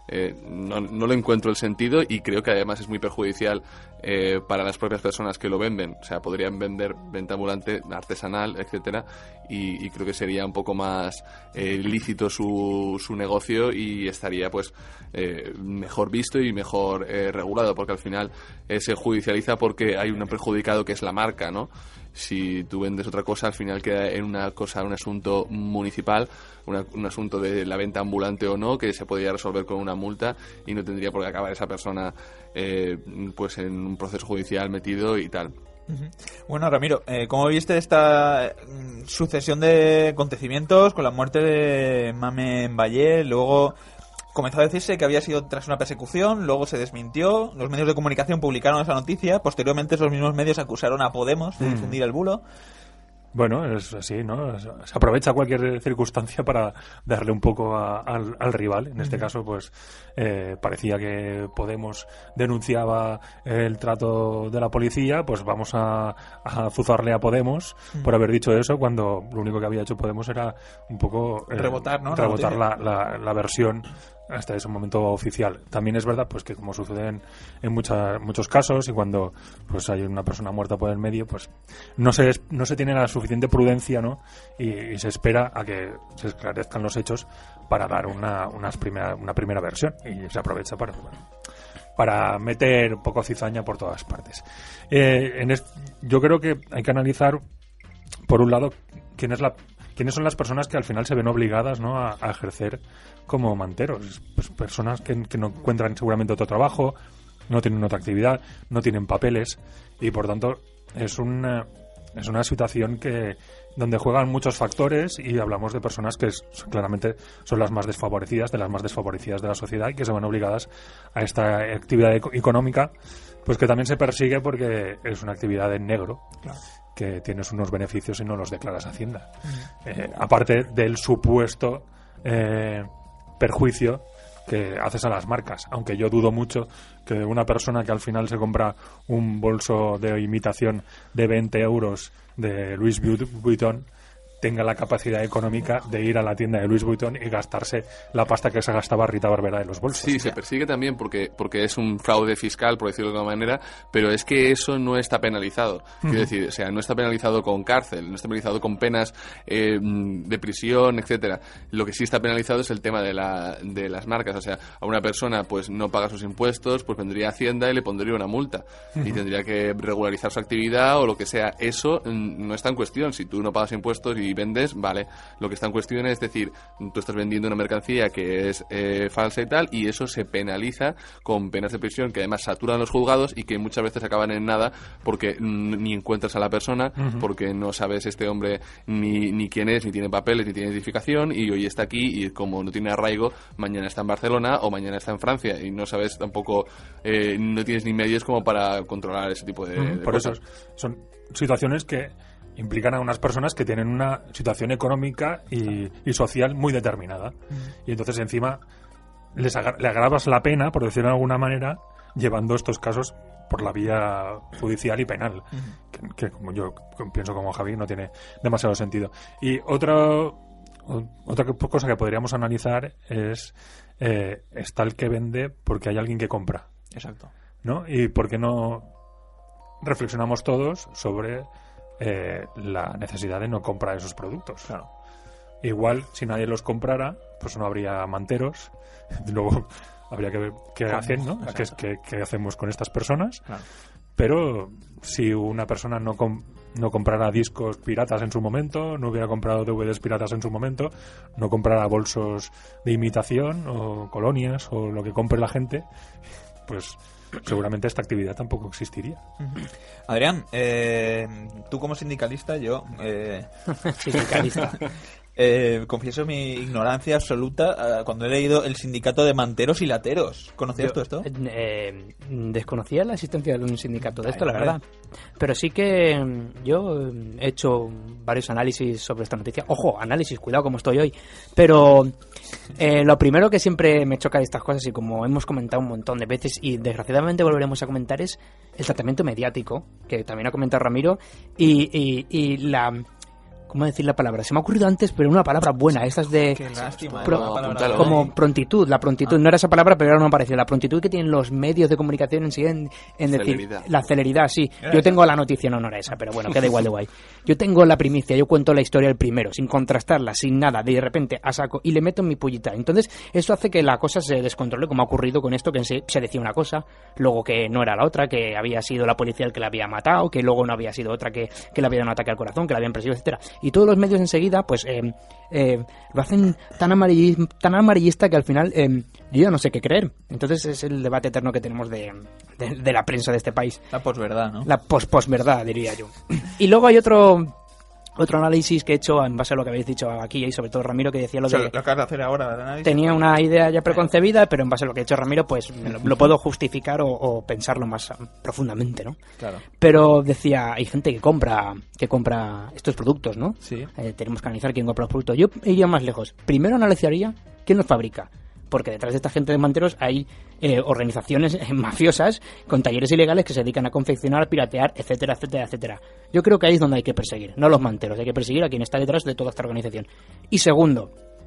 Eh, no, no le encuentro el sentido y creo que además es muy perjudicial eh, para las propias personas que lo venden. O sea, podrían vender venta ambulante, artesanal, etcétera, y, y creo que sería un poco más eh, lícito su, su negocio y estaría pues eh, mejor visto y mejor eh, regulado, porque al final eh, se judicializa porque hay un perjudicado que es la marca, ¿no? Si tú vendes otra cosa, al final queda en una cosa, un asunto municipal, una, un asunto de la venta ambulante o no, que se podría resolver con una multa y no tendría por qué acabar esa persona eh, pues en un proceso judicial metido y tal. Bueno, Ramiro, eh, ¿cómo viste esta eh, sucesión de acontecimientos con la muerte de Mame Mbaye? Luego comenzó a decirse que había sido tras una persecución, luego se desmintió, los medios de comunicación publicaron esa noticia, posteriormente esos mismos medios acusaron a Podemos de difundir el bulo. Bueno, es así, ¿no? Se aprovecha cualquier circunstancia para darle un poco a, al, al rival. En este uh-huh. caso, pues eh, parecía que Podemos denunciaba el trato de la policía, pues vamos a, a azuzarle a Podemos uh-huh. por haber dicho eso, cuando lo único que había hecho Podemos era un poco eh, rebotar, ¿no? rebotar la, la, la versión hasta ese momento oficial. También es verdad pues que como sucede en, en mucha, muchos casos y cuando pues hay una persona muerta por el medio, pues no se no se tiene la suficiente prudencia, ¿no? Y, y se espera a que se esclarezcan los hechos para dar una unas primera, una primera versión y se aprovecha para bueno, para meter un poco cizaña por todas partes. Eh, en es, yo creo que hay que analizar por un lado quién es la quiénes son las personas que al final se ven obligadas, ¿no? a, a ejercer como manteros. Pues personas que, que no encuentran seguramente otro trabajo, no tienen otra actividad, no tienen papeles y por tanto es una, es una situación que donde juegan muchos factores y hablamos de personas que es, claramente son las más desfavorecidas, de las más desfavorecidas de la sociedad y que se ven obligadas a esta actividad eco- económica, pues que también se persigue porque es una actividad en negro. Claro. Que tienes unos beneficios y no los declaras a Hacienda. Mm. Eh, aparte del supuesto eh, perjuicio que haces a las marcas, aunque yo dudo mucho que una persona que al final se compra un bolso de imitación de veinte euros de Louis Vuitton tenga la capacidad económica de ir a la tienda de Louis Vuitton y gastarse la pasta que se gastaba Rita Barberá en los bolsos. Sí, se persigue también porque porque es un fraude fiscal, por decirlo de alguna manera, pero es que eso no está penalizado. Quiero uh-huh. decir, o sea, no está penalizado con cárcel, no está penalizado con penas eh, de prisión, etcétera. Lo que sí está penalizado es el tema de la de las marcas. O sea, a una persona pues no paga sus impuestos, pues vendría a Hacienda y le pondría una multa. Uh-huh. Y tendría que regularizar su actividad o lo que sea. Eso mm, no está en cuestión. Si tú no pagas impuestos y vendes, vale. Lo que está en cuestión es decir, tú estás vendiendo una mercancía que es eh, falsa y tal, y eso se penaliza con penas de prisión que además saturan los juzgados y que muchas veces acaban en nada porque mm, ni encuentras a la persona, uh-huh. porque no sabes este hombre ni, ni quién es, ni tiene papeles, ni tiene identificación, y hoy está aquí y como no tiene arraigo, mañana está en Barcelona o mañana está en Francia y no sabes tampoco, eh, no tienes ni medios como para controlar ese tipo de, uh-huh. de Por cosas. eso son situaciones que implican a unas personas que tienen una situación económica y, y social muy determinada. Mm. Y entonces encima les agra- le agravas la pena, por decirlo de alguna manera, llevando estos casos por la vía judicial y penal, mm. que, que como yo pienso como Javi no tiene demasiado sentido. Y otra, otra cosa que podríamos analizar es eh, está el que vende porque hay alguien que compra. Exacto. ¿No? Y por qué no reflexionamos todos sobre Eh, la necesidad de no comprar esos productos. Claro. Igual, si nadie los comprara, pues no habría manteros. Luego habría que ver qué hacen, ¿no? ¿Qué, qué, qué hacemos con estas personas? Claro. Pero si una persona no, com- no comprara discos piratas en su momento, no hubiera comprado D V Ds piratas en su momento, no comprara bolsos de imitación o colonias o lo que compre la gente, pues seguramente esta actividad tampoco existiría. Adrián, eh, tú como sindicalista, yo eh, sindicalista eh, confieso mi ignorancia absoluta eh, cuando he leído el sindicato de manteros y lateros. ¿Conocías yo, tú esto? Eh, desconocía la existencia de un sindicato de esto, la verdad. Pero sí que yo he hecho varios análisis sobre esta noticia. Ojo, análisis, cuidado como estoy hoy. Pero eh, lo primero que siempre me choca de estas cosas, y como hemos comentado un montón de veces y desgraciadamente volveremos a comentar, es el tratamiento mediático, que también ha comentado Ramiro, y, y, y la... ¿Cómo decir la palabra? Se me ha ocurrido antes, pero una palabra buena. Estas de... Qué lástima. Pro- no, apúntalo. como prontitud, la prontitud, Ah. no era esa palabra, pero ahora no me pareció. La prontitud que tienen los medios de comunicación en sí en, en decir... Celeridad. La celeridad, sí. Era Yo esa. tengo la noticia, no, no era esa, pero bueno, queda igual de guay. Yo tengo la primicia, yo cuento la historia del primero, sin contrastarla, sin nada, de repente a saco, y le meto en mi pullita. Entonces, eso hace que la cosa se descontrole, como ha ocurrido con esto, que se, se decía una cosa, luego que no era la otra, que había sido la policía el que la había matado, que luego no había sido otra que, que le había dado un ataque al corazón, que la habían perseguido, etcétera. Y todos los medios enseguida, pues, eh, eh, lo hacen tan, amarilli- tan amarillista que al final eh, yo ya no sé qué creer. Entonces es el debate eterno que tenemos de, de, de la prensa de este país. La posverdad, ¿no? La pos posverdad, diría yo. Y luego hay otro otro análisis que he hecho en base a lo que habéis dicho aquí y sobre todo Ramiro, que decía lo O sea, de... lo que acabas de hacer ahora, el análisis. Tenía una idea ya preconcebida, pero en base a lo que ha hecho Ramiro, pues me lo, lo puedo justificar o, o pensarlo más ah, profundamente, ¿no? Claro. Pero decía, hay gente que compra que compra estos productos, ¿no? Sí. Eh, tenemos que analizar quién compra los productos. Yo iría más lejos. Primero analizaría quién los fabrica. Porque detrás de esta gente de manteros hay eh, organizaciones eh, mafiosas con talleres ilegales que se dedican a confeccionar, piratear, etcétera, etcétera, etcétera. Yo creo que ahí es donde hay que perseguir, no los manteros, hay que perseguir a quien está detrás de toda esta organización. Y segundo,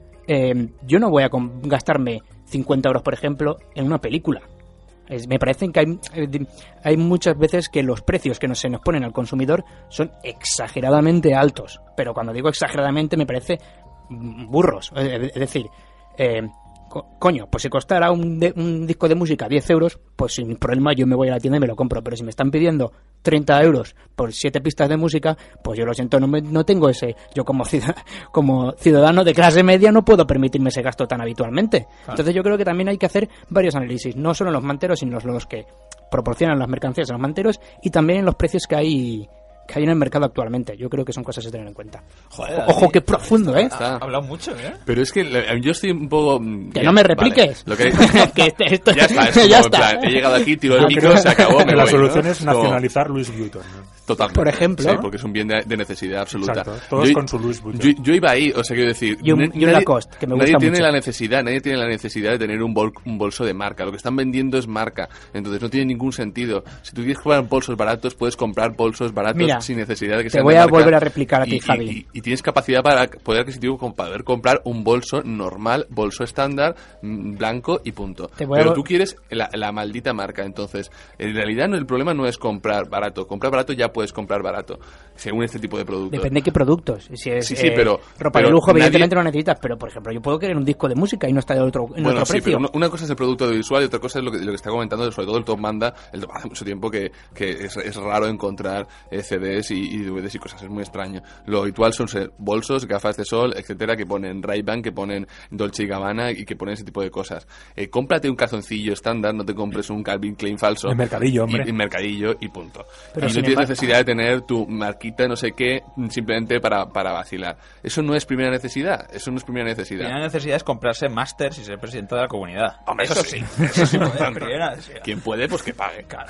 eh, yo no voy a com- gastarme cincuenta euros, por ejemplo, en una película. Es, me parece que hay, eh, hay muchas veces que los precios que nos, se nos ponen al consumidor son exageradamente altos. Pero cuando digo exageradamente me parece mm, burros. Es, es decir, eh, co- coño, pues si costara un, de- un disco de música diez euros, pues sin problema yo me voy a la tienda y me lo compro. Pero si me están pidiendo treinta euros por siete pistas de música, pues yo lo siento, no, me, no tengo ese... Yo como, ciudad, como ciudadano de clase media no puedo permitirme ese gasto tan habitualmente. Entonces yo creo que también hay que hacer varios análisis, no solo en los manteros, sino en los que proporcionan las mercancías a los manteros y también en los precios que hay que hay en el mercado actualmente. Yo creo que son cosas a tener en cuenta. Joder, Ojo, David, qué profundo, ¿eh? Está. Ha hablado mucho, ¿eh? Pero es que la- yo estoy un poco... mm, Que bien, no me vale. repliques. Lo que- Que este- esto- ya está, es como ya en está. plan, he llegado aquí, tiro el Yo micro, creo se acabó, me la voy, solución ¿no? es como- nacionalizar Louis Vuitton, ¿no? Totalmente. Por ejemplo. Sí, porque es un bien de, de necesidad absoluta. Exacto, todos con su Louis Vuitton. Yo, yo iba ahí, o sea, quiero decir... Y un- na- y un Lacoste, que me nadie gusta tiene mucho. la necesidad, nadie tiene la necesidad de tener un, bol- un bolso de marca. Lo que están vendiendo es marca. Entonces no tiene ningún sentido. Si tú quieres comprar bolsos baratos, puedes comprar bolsos baratos Mira, sin necesidad de que te sean voy de a marca. volver a replicar a ti, Y- y- Javi. Y, y tienes capacidad para poder adquisitivo como para poder comprar un bolso normal, bolso estándar, mm, blanco y punto. Te voy a Pero vol- tú quieres la, la maldita marca. Entonces, en realidad no, el problema no es comprar barato. Comprar barato ya puedes comprar barato, según este tipo de productos. Depende de qué productos. Si es Sí, sí, eh, pero- ropa pero de lujo, nadie- evidentemente no necesitas. Pero, por ejemplo, yo puedo querer un disco de música y no está de otro, en Bueno, otro sí, precio. pero una, una cosa es el producto audiovisual y otra cosa es lo que, lo que está comentando, sobre todo el Top Manda. El Top hace mucho tiempo que, que es, es raro encontrar eh, C Ds y, y D V Ds y cosas, es muy extraño. Lo habitual son ser bolsos, gafas de sol, etcétera, que ponen Ray-Ban, que ponen Dolce y Gabbana y que ponen ese tipo de cosas. Eh, cómprate un calzoncillo estándar, no te compres un Calvin Klein falso. En Mercadillo, hombre. Y, en Mercadillo y punto. Pero y no sin tienes embargo- necesidad de tener tu marquita no sé qué simplemente para, para vacilar. Eso no es primera necesidad, eso no es primera necesidad. La necesidad es comprarse másters y ser presidente de la comunidad. Hombre, eso sí, eso sí, por tanto. Primera necesidad. Quien puede, pues que pague. Claro.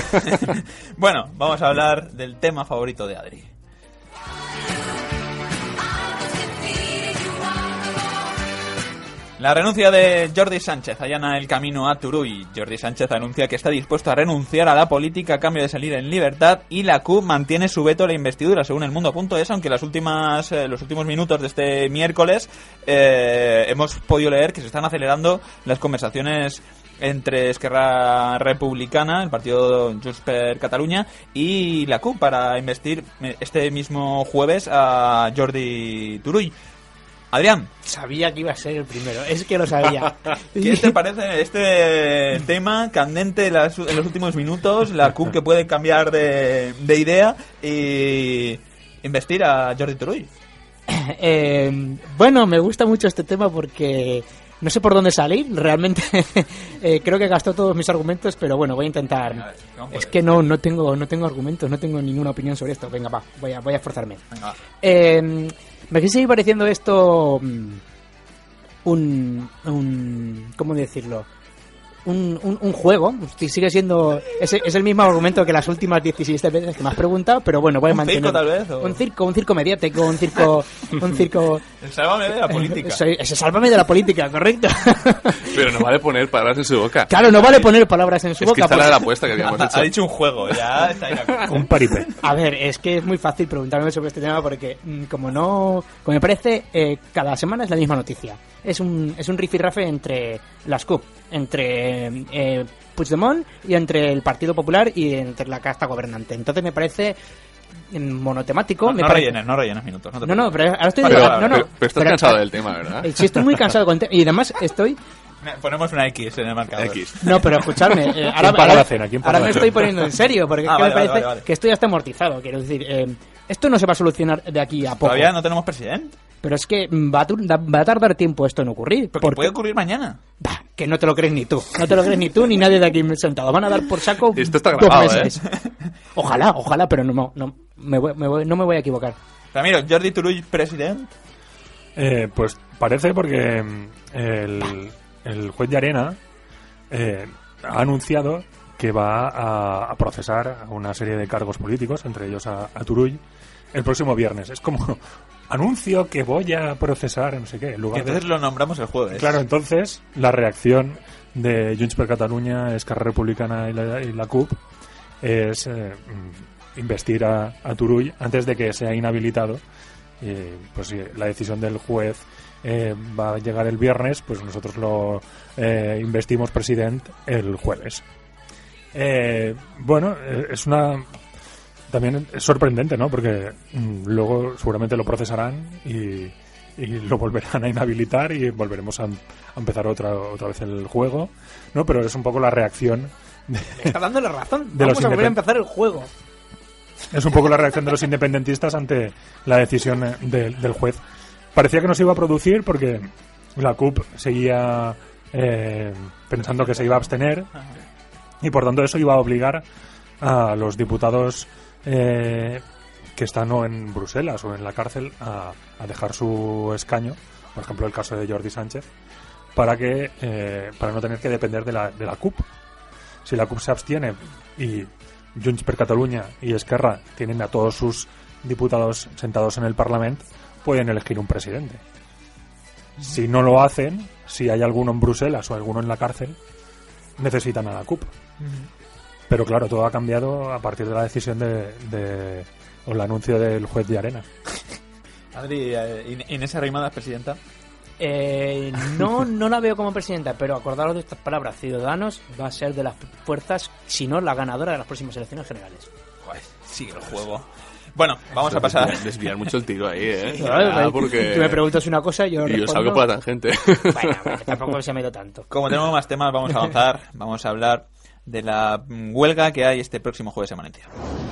Bueno, vamos a hablar del tema favorito de Adri. La renuncia de Jordi Sánchez allana el camino a Turull. Jordi Sánchez anuncia que está dispuesto a renunciar a la política a cambio de salir en libertad y la C U P mantiene su veto a la investidura, según el mundo punto es, aunque las últimas, eh, los últimos minutos de este miércoles eh, hemos podido leer que se están acelerando las conversaciones entre Esquerra Republicana, el partido Junts per Catalunya, y la C U P para investir este mismo jueves a Jordi Turull. Adrián, Sabía que iba a ser el primero. Es que lo sabía. ¿qué te parece este tema candente en las- en los últimos minutos? La C U P que puede cambiar de, de idea y investir a Jordi Turull. Eh, bueno, me gusta mucho este tema porque no sé por dónde salir. Realmente eh, creo que gastó todos mis argumentos, pero bueno, voy a intentar. A ver, vamos Es por que no, no tengo, no tengo argumentos, no tengo ninguna opinión sobre esto. Venga, va, voy a, voy a esforzarme. Venga, va. Eh, me sigue pareciendo esto mm, un, un, ¿cómo decirlo? un, un, un juego. Sigue siendo... Es, es el mismo argumento que las últimas dieciséis veces que me has preguntado, pero bueno, voy a ¿Un mantener... circo, tal vez? ¿O? Un circo, un circo mediático, un circo... un circo... El sálvame de la política. Soy, ese sálvame de la política, correcto. Pero no vale poner palabras en su boca. Claro, no vale poner palabras en su Es boca. que esta porque- era la apuesta que habíamos Ha, hecho. ha dicho un juego, ya está ahí la cosa. Un paripé. A ver, es que es muy fácil preguntarme sobre este tema porque mm, como no... Como me parece, eh, cada semana es la misma noticia. Es un, es un rifirrafe entre las C U P, entre eh, Puigdemont y entre el Partido Popular y entre la casta gobernante. Entonces me parece mm, monotemático. No, me no parece... rellenes, no rellenes minutos. No, te No, no, preocupes. pero ahora estoy... Vale, Pero, vale, no, no, pero- pero estás pero- cansado del tema, ¿verdad? Eh, Sí, estoy muy cansado con te- y además estoy... Ponemos una X en el marcador. X. No, pero escuchadme, eh, ahora, ¿Quién paga ahora- la cena? ¿Quién paga ahora la me cena? estoy poniendo en serio, porque Ah, es que vale, me parece vale, vale. que estoy hasta amortizado. Quiero decir, eh, esto no se va a solucionar de aquí a poco. Todavía no tenemos presidente. Pero es que mm, va a, tur- da- va a tardar tiempo esto en ocurrir. Porque porque- puede ocurrir mañana. Bah, que no te lo crees ni tú. No te lo crees ni tú ni nadie de aquí sentado. Van a dar por saco Esto está dos grabado, meses. Ojalá, ojalá, pero no, no, me voy, me voy- no me voy a equivocar. Ramiro, Jordi Turull, presidente. Eh, pues parece porque mm, el, el juez de Arena eh, ha anunciado que va a, a procesar a una serie de cargos políticos, entre ellos a, a Turull, el próximo viernes. Es como anuncio que voy a procesar, no sé qué. En Que lugar a de... veces lo nombramos el jueves. Claro, entonces la reacción de Junts per Catalunya, Esquerra Republicana y la, y la C U P es eh, mm, investir a, a Turull antes de que sea inhabilitado. Y, pues si la decisión del juez eh, va a llegar el viernes, pues nosotros lo eh, investimos presidente el jueves. Eh, bueno, eh, es una... También es sorprendente, ¿no? Porque mm, luego seguramente lo procesarán y, y lo volverán a inhabilitar y volveremos a, a empezar otra otra vez el juego, ¿no? Pero es un poco la reacción de, Está dándole razón. De los Vamos a volver a independ- empezar el juego. es un poco la reacción de los independentistas ante la decisión eh, de- del juez. Parecía que no se iba a producir porque la C U P seguía eh, pensando que se iba a abstener y por tanto eso iba a obligar a los diputados eh, que están o en Bruselas o en la cárcel a, a dejar su escaño, por ejemplo el caso de Jordi Sánchez, para que eh, para no tener que depender de la, de la C U P. Si la C U P se abstiene y Junts per Catalunya y Esquerra tienen a todos sus diputados sentados en el Parlamento, pueden elegir un presidente. Si no lo hacen, si hay alguno en Bruselas o alguno en la cárcel, necesitan a la C U P. Pero claro, todo ha cambiado a partir de la decisión de, de o el anuncio del juez de Arena. Adri, eh, In- Inés Arrimadas, presidenta. Eh, no, no la veo como presidenta, pero acordaros de estas palabras. Ciudadanos va a ser de las fuerzas, si no la ganadora de las próximas elecciones generales. Joder, sigue el juego. Bueno, vamos a pasar. Desviar, desviar mucho el tiro ahí, ¿eh? Claro, Ah, tú porque... me preguntas una cosa y yo Y yo respondo. salgo por la tangente. Bueno, bueno, tampoco se me ha ido tanto. Como tenemos más temas, vamos a avanzar. Vamos a hablar de la mm, huelga que hay este próximo jueves en Valencia.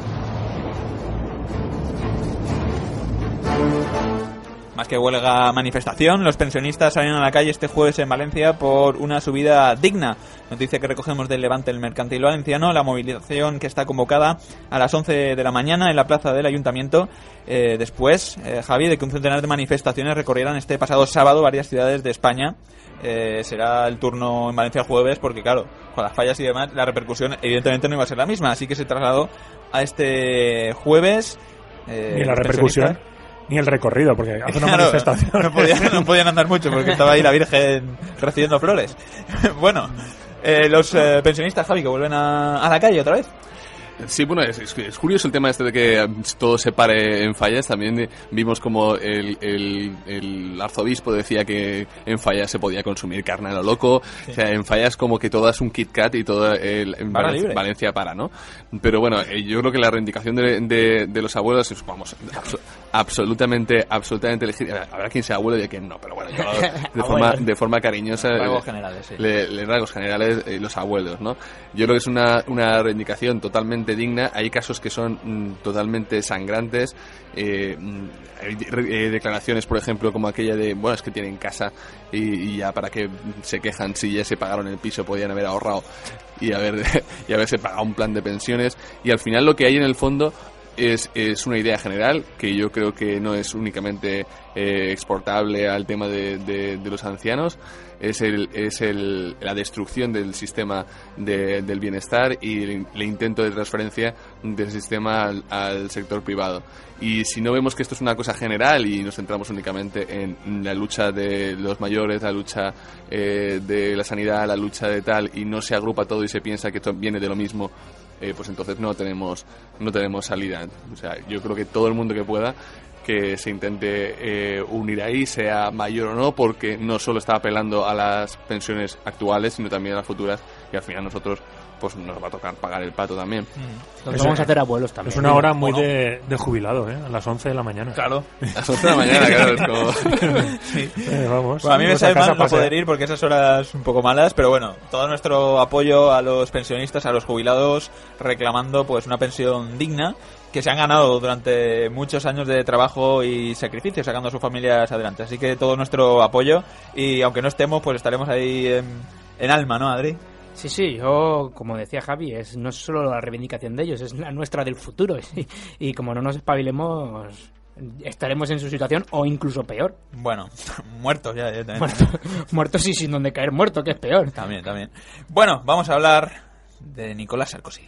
Más que huelga, manifestación, los pensionistas salieron a la calle este jueves en Valencia por una subida digna. Noticia que recogemos del Levante el Mercantil Valenciano. La movilización que está convocada a las once de la mañana en la plaza del Ayuntamiento. Eh, después, eh, Javi, de que un centenar de manifestaciones recorrieran este pasado sábado varias ciudades de España. Eh, será el turno en Valencia el jueves porque, claro, con las fallas y demás, la repercusión evidentemente no iba a ser la misma. Así que se trasladó a este jueves. Eh, Ni la los repercusión, pensionistas. ni el recorrido, porque hace una Claro, manifestación. No podían, no podían andar mucho porque estaba ahí la Virgen recibiendo flores. Bueno, eh, los eh, pensionistas, Javi, que vuelven a, a la calle otra vez. Sí, bueno, es, es, es curioso el tema este de que todo se pare en Fallas. También vimos como el, el, el arzobispo decía que en Fallas se podía consumir carne a lo loco. Sí. O sea, en Fallas como que todo es un Kit Kat y todo el, en para Valencia, Valencia para, ¿no? Pero bueno, yo creo que la reivindicación de, de, de los abuelos es, vamos, abso, absolutamente, absolutamente legítima. Habrá quien sea abuelo y quien no, pero bueno, yo de, forma, de forma cariñosa... Rasgos generales, sí. Le, le rasgos generales eh, los abuelos, ¿no? Yo creo que es una, una reivindicación totalmente digna. Hay casos que son mm, totalmente sangrantes. Eh, hay eh, declaraciones, por ejemplo, como aquella de, bueno, es que tienen casa y, y ya para qué se quejan si ya se pagaron el piso, podían haber ahorrado y, haber, y haberse pagado un plan de pensiones. Y al final lo que hay en el fondo es, es una idea general que yo creo que no es únicamente eh, exportable al tema de, de, de los ancianos. Es el es el la destrucción del sistema de, del bienestar y el, el intento de transferencia del sistema al, al sector privado. Y si no vemos que esto es una cosa general y nos centramos únicamente en la lucha de los mayores, la lucha eh, de la sanidad, la lucha de tal, y no se agrupa todo y se piensa que esto viene de lo mismo, eh, pues entonces no tenemos no tenemos salida. O sea, yo creo que todo el mundo que pueda que se intente eh, unir ahí, sea mayor o no, porque no solo está apelando a las pensiones actuales, sino también a las futuras, y al final nosotros pues nos va a tocar pagar el pato también. Mm. Nos vamos a hacer abuelos también. Es una hora muy de, de jubilado, ¿eh? A las once de la mañana. Claro. A las once de la mañana, claro, es como... Sí. Eh, vamos. Bueno, a mí me Vamos sabe a casa mal no a pasear. poder ir porque esas horas un poco malas, pero bueno, todo nuestro apoyo a los pensionistas, a los jubilados, reclamando pues una pensión digna que se han ganado durante muchos años de trabajo y sacrificio, sacando a sus familias adelante. Así que todo nuestro apoyo, y aunque no estemos, pues estaremos ahí en, en alma, ¿no, Adri? Sí, sí, yo, como decía Javi, es no es solo la reivindicación de ellos, es la nuestra del futuro. Y, y como no nos espabilemos, estaremos en su situación o incluso peor. Bueno, muertos ya, ya también. Muertos, muertos y sin donde caer muerto, que es peor. También, también. Bueno, vamos a hablar de Nicolás Sarkozy.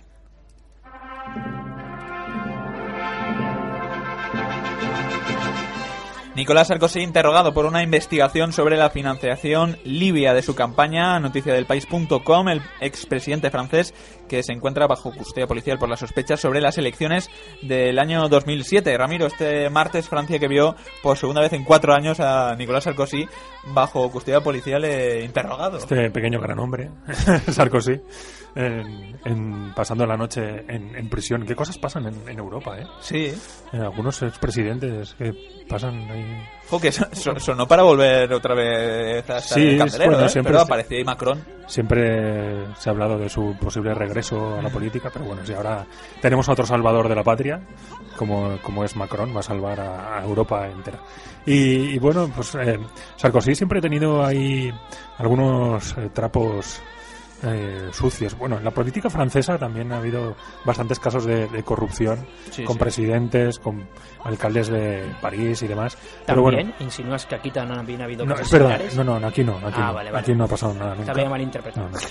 Nicolás Sarkozy, interrogado por una investigación sobre la financiación libia de su campaña. Noticia del país punto com. El expresidente francés, que se encuentra bajo custodia policial por las sospechas sobre las elecciones del año dos mil siete. Ramiro, este martes Francia, que vio por segunda vez en cuatro años a Nicolás Sarkozy bajo custodia policial eh, interrogado. Este pequeño gran hombre, Sarkozy, en, en, pasando la noche en, en prisión. ¿Qué cosas pasan en, en Europa, eh? Sí. Eh, algunos expresidentes que pasan ahí... Jo, que son, sonó para volver otra vez a estar Sí, en candelero, bueno, ¿eh? siempre Pero se- apareció ahí Macron. Siempre se ha hablado de su posible regreso a la política, pero bueno, si ahora tenemos a otro salvador de la patria, como, como es Macron, va a salvar a, a Europa entera. Y, y bueno, pues eh, Sarkozy siempre ha tenido ahí algunos eh, trapos eh, sucios. Bueno, en la política francesa también ha habido bastantes casos de, de corrupción, Sí, con sí. presidentes, con alcaldes de París y demás. Pero También bueno, insinúas que aquí también ha habido no, cosas es verdad, similares. no, no, aquí no, aquí, Ah, no, vale, vale. aquí no ha pasado nada Te nunca. había malinterpretado. No, no.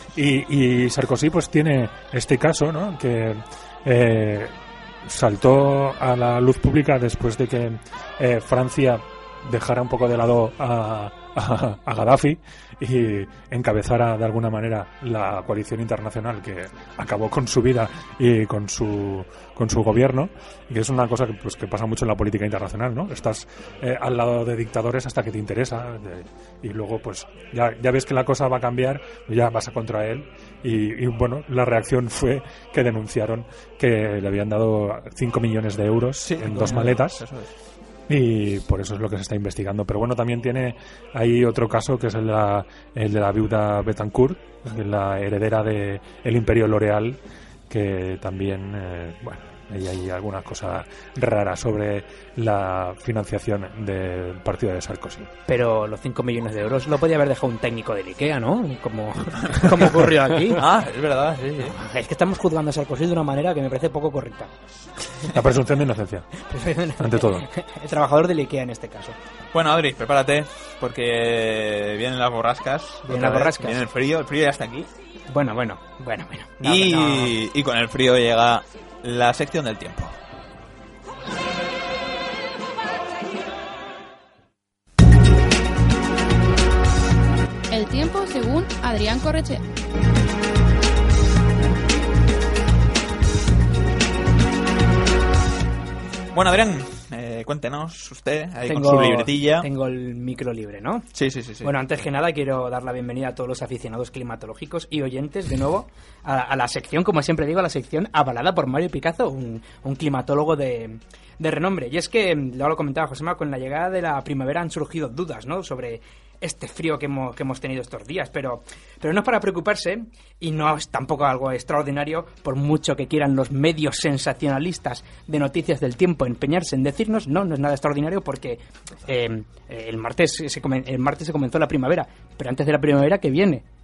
Y, y Sarkozy pues tiene este caso, ¿no? Que eh, saltó a la luz pública después de que eh, Francia dejara un poco de lado a, a, a Gaddafi y encabezara de alguna manera la coalición internacional que acabó con su vida y con su con su gobierno, y que es una cosa que, pues, que pasa mucho en la política internacional, ¿no? Estás eh, al lado de dictadores hasta que te interesa, de- y luego pues ya, ya ves que la cosa va a cambiar, ya vas a contra él, y, y bueno, la reacción fue que denunciaron que le habían dado cinco millones de euros en dos maletas. Eso es. Y por eso es lo que se está investigando. Pero bueno, también tiene ahí otro caso que es el, la- el de la viuda Betancourt, la heredera de el Imperio L'Oréal, que también, eh, bueno, ahí hay alguna cosa rara sobre la financiación del partido de Sarkozy. Pero los cinco millones de euros lo podía haber dejado un técnico del IKEA, ¿no? Como, como ocurrió aquí. Ah, es verdad, sí, sí. Es que estamos juzgando a Sarkozy de una manera que me parece poco correcta. La presunción de inocencia, ante todo. El trabajador del IKEA en este caso. Bueno, Adri, prepárate, porque vienen las borrascas. Vienen otra las vez. borrascas. Viene el frío, el frío ya está aquí. Bueno, bueno, bueno, bueno. No, y, no. y con el frío llega la sección del tiempo. El tiempo según Adrián Correche. Bueno, Adrián, eh, cuéntenos usted, ahí Tengo, con su libretilla. tengo el micro libre, ¿no? Sí, sí, sí, sí. Bueno, antes que nada quiero dar la bienvenida a todos los aficionados climatológicos y oyentes de nuevo a, a la sección, como siempre digo, a la sección avalada por Mario Picazo, un, un climatólogo de, de renombre. Y es que, lo comentaba Josema, con la llegada de la primavera han surgido dudas, ¿no?, sobre este frío que hemos, que hemos tenido estos días, pero, pero no es para preocuparse y no es tampoco algo extraordinario, por mucho que quieran los medios sensacionalistas de noticias del tiempo empeñarse en decirnos. No, no es nada extraordinario porque eh, el, martes se, comen- el martes se comenzó la primavera, pero antes de la primavera, ¿qué viene?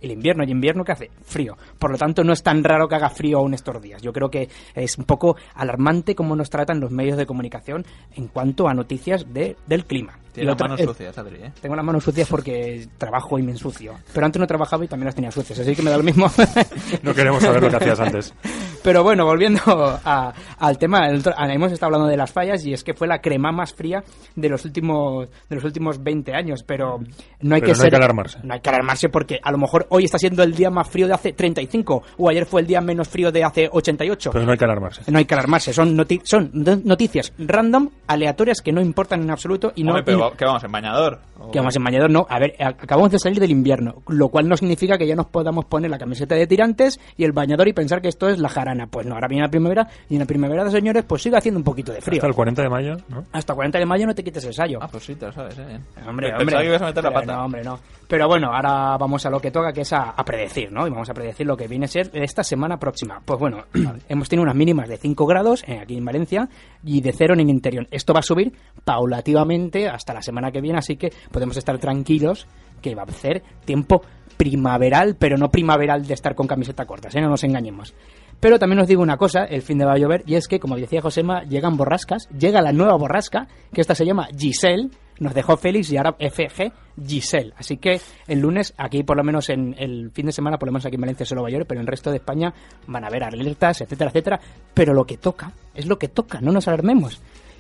el invierno, y invierno que hace frío. Por lo tanto, no es tan raro que haga frío aún estos días. Yo creo que es un poco alarmante cómo nos tratan los medios de comunicación en cuanto a noticias de, del clima. Tienes las manos sucias, Adri, ¿eh? Tengo las manos sucias porque trabajo y me ensucio. Pero antes no trabajaba y también las tenía sucias, así que me da lo mismo. No queremos saber lo que hacías antes. Pero bueno, volviendo a, al tema, el, hemos estado hablando de las fallas y es que fue la crema más fría de los últimos de los últimos veinte años, pero no hay pero que no ser, hay que alarmarse. No hay que alarmarse porque a lo mejor hoy está siendo el día más frío de hace treinta y cinco o ayer fue el día menos frío de hace ochenta y ocho. Pero no hay que alarmarse. No hay que alarmarse, son, noti son noticias random, aleatorias que no importan en absoluto y no... Hombre, pero y, ¿qué vamos, en bañador? ¿O? Que vamos en bañador, no. A ver, acabamos de salir del invierno, lo cual no significa que ya nos podamos poner la camiseta de tirantes y el bañador y pensar que esto es la jarana. Pues no, ahora viene la primavera y en la primavera, señores, pues sigue haciendo un poquito de frío. Hasta el cuarenta de mayo, ¿no? Hasta el cuarenta de mayo no te quites el sayo. Ah, pues sí, te lo sabes, ¿eh? Hombre, Pensaba hombre. que ibas a meter la Pero pata. No, hombre, no. Pero bueno, ahora vamos a lo que toca, que es a, a predecir, ¿no? Y vamos a predecir lo que viene a ser esta semana próxima. Pues bueno, hemos tenido unas mínimas de cinco grados eh, aquí en Valencia y de cero en el interior. Esto va a subir paulativamente hasta la semana que viene, así que podemos estar tranquilos que va a ser tiempo primaveral, pero no primaveral de estar con camiseta cortas, ¿eh? No nos engañemos. Pero también os digo una cosa, el fin de va a llover, y es que, como decía Josema, llegan borrascas, llega la nueva borrasca, que esta se llama Giselle, nos dejó Félix y ahora F G Giselle. Así que el lunes, aquí por lo menos en el fin de semana, por lo menos aquí en Valencia solo va a llover, pero en el resto de España van a haber alertas, etcétera, etcétera. Pero lo que toca, es lo que toca, no nos alarmemos.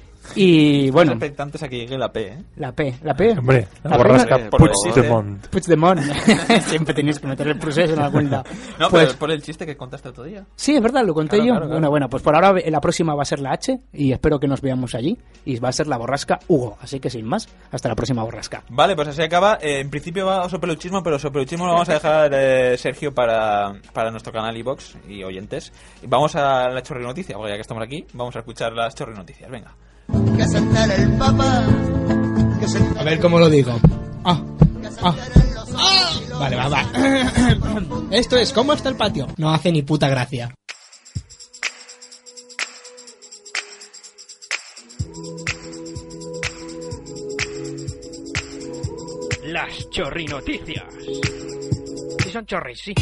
Y bueno, Estamos expectantes a que llegue la P, ¿eh? la P, la P. Hombre, la La borrasca P, por Puigdemont. Puigdemont. Siempre tenéis que meter el proceso en algún lado. No, Pues, pero por el chiste que contaste otro día. sí, es verdad, lo conté Claro, yo. claro, claro. Bueno, bueno, pues por ahora la próxima va a ser la H y espero que nos veamos allí. Y va a ser la borrasca Hugo. Así que sin más, hasta la próxima borrasca. Vale, pues así acaba. Eh, en principio va oso peluchismo, pero oso peluchismo lo vamos a dejar, eh, Sergio, para, para nuestro canal iVox y oyentes. Vamos a la chorri noticia, porque ya que estamos aquí, vamos a escuchar las chorri noticias. Venga. Que se entere el Papa, que se entere A ver cómo lo digo. Ah, ah, ah. Vale, va, va. Esto es ¿cómo está el patio? No hace ni puta gracia. Las chorri noticias. Si son chorris, sí.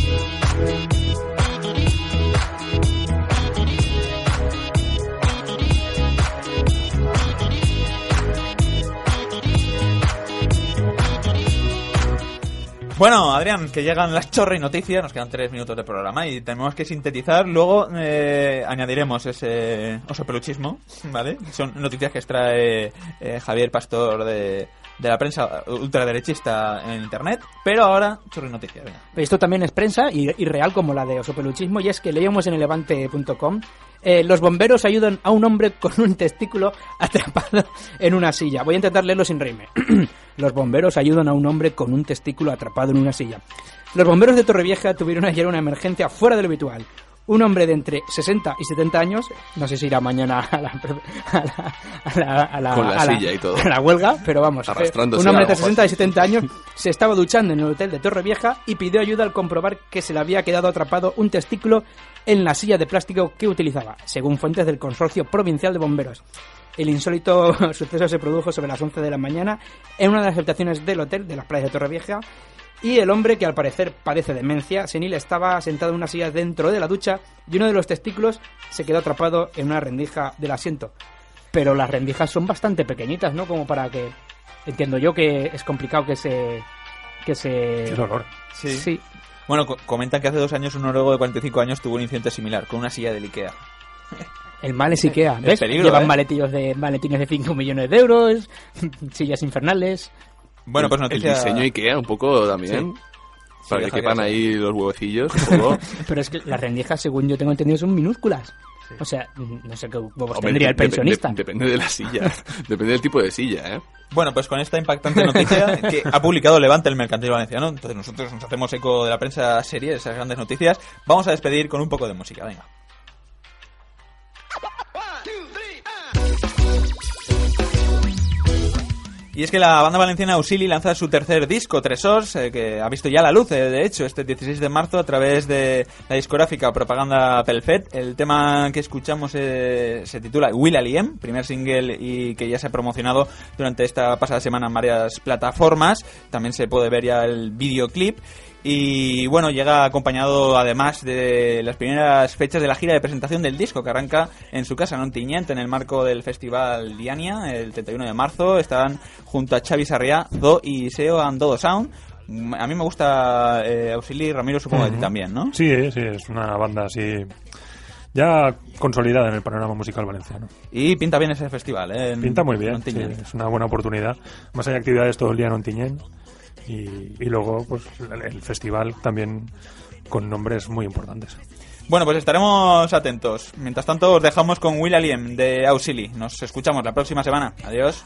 Bueno, Adrián, que llegan las chorri noticias, nos quedan tres minutos de programa y tenemos que sintetizar, luego eh, añadiremos ese oso peluchismo, ¿vale? Son noticias que extrae eh, Javier Pastor de, de la prensa ultraderechista en internet, pero ahora chorri noticias, venga. Esto también es prensa y, y real como la de Osopeluchismo, y es que leíamos en el levante punto com eh, los bomberos ayudan a un hombre con un testículo atrapado en una silla. Voy a intentar leerlo sin reírme. Los bomberos ayudan a un hombre con un testículo atrapado en una silla. Los bomberos de Torrevieja tuvieron ayer una emergencia fuera de lo habitual. Un hombre de entre sesenta y setenta años, no sé si irá mañana a la, a la, a la, a la, Con la a la- silla y todo. a la huelga, pero vamos, Arrastrándose un hombre a lo de mejor. sesenta y setenta años se estaba duchando en el hotel de Torrevieja y pidió ayuda al comprobar que se le había quedado atrapado un testículo en la silla de plástico que utilizaba, según fuentes del Consorcio Provincial de Bomberos. El insólito suceso se produjo sobre las once de la mañana en una de las habitaciones del hotel de las playas de Torrevieja, y el hombre, que al parecer padece demencia senil, estaba sentado en una silla dentro de la ducha y uno de los testículos se quedó atrapado en una rendija del asiento. Pero las rendijas son bastante pequeñitas, ¿no? Como para que... Entiendo yo que es complicado que se... que se... Qué dolor. Sí. Sí. Bueno, co- comentan que hace dos años un noruego de cuarenta y cinco años tuvo un incidente similar con una silla del Ikea. El mal es Ikea, Es ¿ves? peligro, Llevan ¿eh? maletillos de, maletines de cinco millones de euros, sillas infernales... Bueno, pues el, noticia... el diseño Ikea un poco también. Para deja que que quepan sea. ahí los huevecillos un poco. Pero es que las rendijas, según yo tengo entendido, son minúsculas. O sea, no sé qué huevos Hombre, tendría el de- de- pensionista. de- depende de la silla. Depende del tipo de silla, ¿eh? Bueno, pues con esta impactante noticia que ha publicado Levante, el Mercantil Valenciano, entonces nosotros nos hacemos eco de la prensa serie, de esas grandes noticias, vamos a despedir con un poco de música, venga. Y es que la banda valenciana Auxili lanza su tercer disco, Tresors, eh, que ha visto ya la luz, eh, de hecho, este dieciséis de marzo a través de la discográfica Propaganda Pelfet. El tema que escuchamos eh, se titula Will Aliem, primer single y que ya se ha promocionado durante esta pasada semana en varias plataformas. También se puede ver ya el videoclip. Y bueno, llega acompañado además de las primeras fechas de la gira de presentación del disco, que arranca en su casa en Ontinyent en el marco del festival Diania el treinta y uno de marzo. Estarán junto a Xavi Sarriá, Zo y Seo and Dodo Sound. A mí me gusta eh, Auxili, Ramiro, supongo uh-huh. que a ti también, ¿no? Sí, sí, es una banda así ya consolidada en el panorama musical valenciano. Y pinta bien ese festival, ¿eh? En, pinta muy bien, sí, es una buena oportunidad. Más hay actividades todo el día en Ontinyent y, y luego pues el, el festival también con nombres muy importantes. Bueno, pues estaremos atentos. Mientras tanto os dejamos con Will Alien de Auxili. Nos escuchamos la próxima semana. Adiós.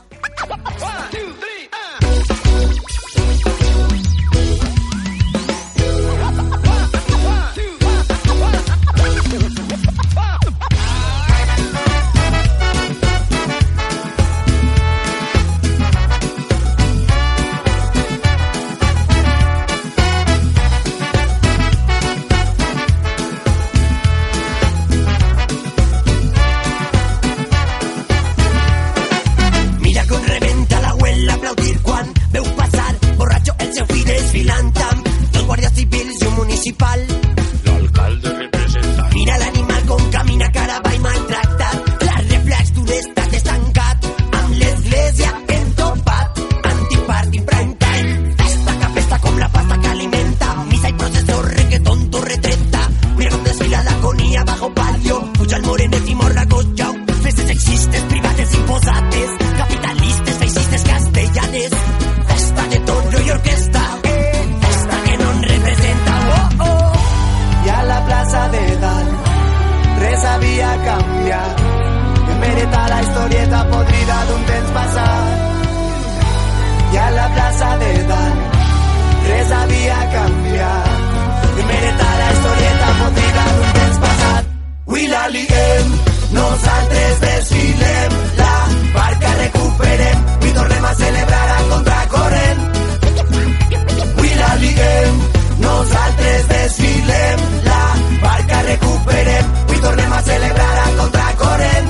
L'alcalde representa. Mira l'animal com camina, cara va i maltractat. Clar reflex d'un estat estancat, amb l'església entopat. Antiparty prime time, festa que festa com la pasta que alimenta. Misa i processor, reggaeton, torre trenta. Mira com desfila l'agonia bajo palio. Puja el morenet i morracos, jau. Festes sexistes, privates imposates. Capitalistes, feixistes, castellanes. Festa de torno i orquesta. Festa que no en representa. Oh, oh. I a la plaça de dalt res havia canviat. En veritat la historieta podrida d'un temps passat. I a la plaça de dalt res havia canviat. En veritat la historieta podrida d'un temps passat. Avui la liguem, nosaltres desfilem, la barca recuperem i tornem a celebrar a contracorrent. Avui la liguem, nosaltres desfilem, la barca recuperem i tornem a celebrar a contracorrent.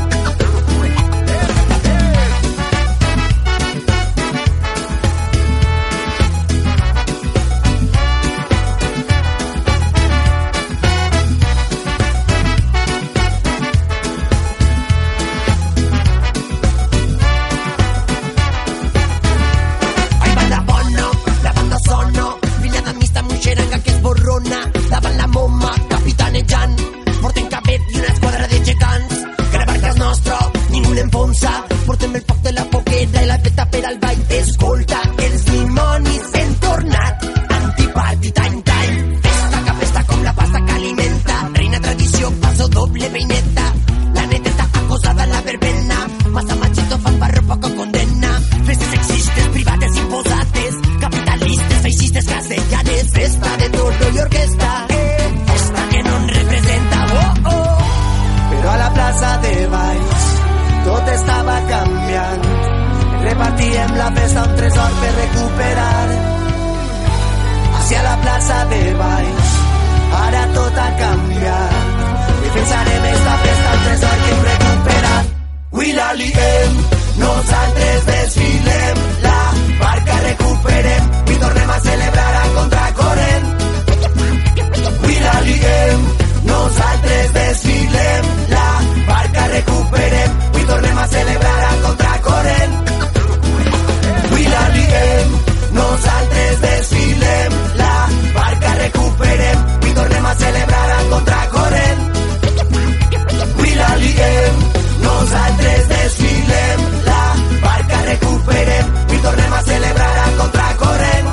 Ai, banda bono, la banda sono, filla d'amista muixeranga que es borrona, davant la moma capitanejant, portem cabet i una esquadra de gegants, que la barca és nostra, ningú l'enfonsa, portem el foc de la foguera i la feta per al ball, escolta, els dimonis hem tornat, antiparty time time, festa que festa com la pasta que alimenta, reina tradició, passo doble peineta, la neteta acosada a la verbena, massa machito fan barro poco condena, festes sexistes, privates imposates, capitalistes, feixistes, castellanes, festa de torno i orquesta, festa que no en representa, oh, oh. Però a la plaça de Valls tot estava canviant. Repartíem la festa un tresor per recuperar. Hacia la plaça de Valls ara tot ha canviat. Defensarem esta festa un tresor que hem recuperat. Avui la liguem, nosaltres desfilem, la barca recuperem i tornem a celebrar a contracorrent. Avui la liguem, nosaltres desfilem, la barca recuperem i tornem a celebrar a contracorrent. Avui la liguem, nosaltres desfilem, la barca recuperem i tornem a celebrar a contracorrent. Avui la liguem, nosaltres desfilem, la barca recuperem i tornem a celebrar a contracorrent.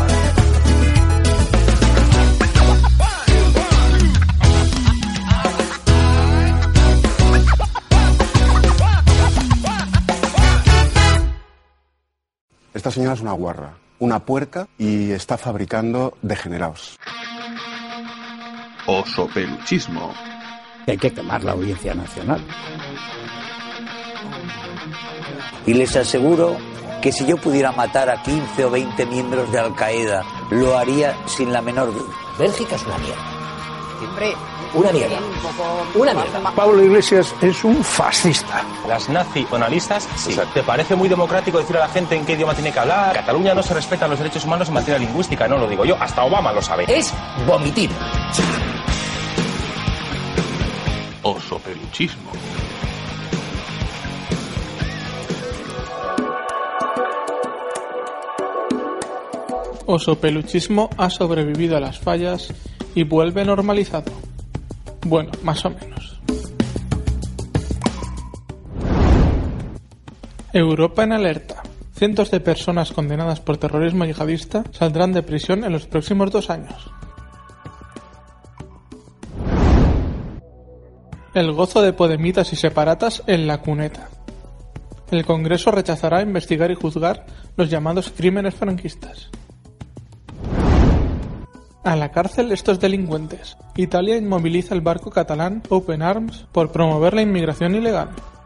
Esta señora es una guarra, una puerca y está fabricando degenerados. Oso peluchismo. Hay que quemar la Audiencia Nacional. Y les aseguro que si yo pudiera matar a quince o veinte miembros de Al Qaeda, lo haría sin la menor duda. Bélgica es una mierda. decir? Una mierda. Una mierda. Pablo Iglesias es un fascista. Las nacionalistas, sí. ¿Te parece muy democrático decir a la gente en qué idioma tiene que hablar? Cataluña no se respetan los derechos humanos en materia lingüística, no lo digo yo, hasta Obama lo sabe. Es vomitir. Osopeluchismo. Osopeluchismo ha sobrevivido a las fallas y vuelve normalizado. Bueno, más o menos. Europa en alerta. Cientos de personas condenadas por terrorismo yihadista saldrán de prisión en los próximos dos años. El gozo de podemitas y separatas en la cuneta. El Congreso rechazará investigar y juzgar los llamados crímenes franquistas. A la cárcel estos delincuentes. Italia inmoviliza el barco catalán Open Arms por promover la inmigración ilegal.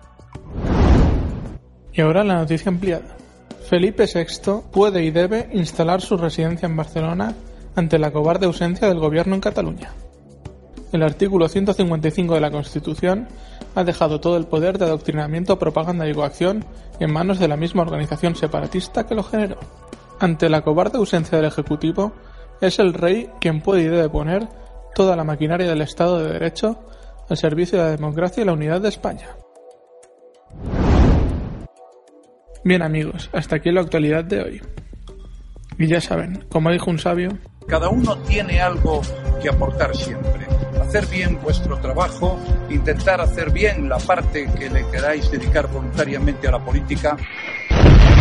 Y ahora la noticia ampliada. Felipe sexto puede y debe instalar su residencia en Barcelona ante la cobarde ausencia del gobierno en Cataluña. El artículo ciento cincuenta y cinco de la Constitución ha dejado todo el poder de adoctrinamiento, propaganda y coacción en manos de la misma organización separatista que lo generó. Ante la cobarde ausencia del Ejecutivo, es el rey quien puede y debe poner toda la maquinaria del Estado de Derecho al servicio de la democracia y la unidad de España. Bien amigos, hasta aquí la actualidad de hoy. Y ya saben, como dijo un sabio, cada uno tiene algo que aportar siempre. Hacer bien vuestro trabajo, intentar hacer bien la parte que le queráis dedicar voluntariamente a la política.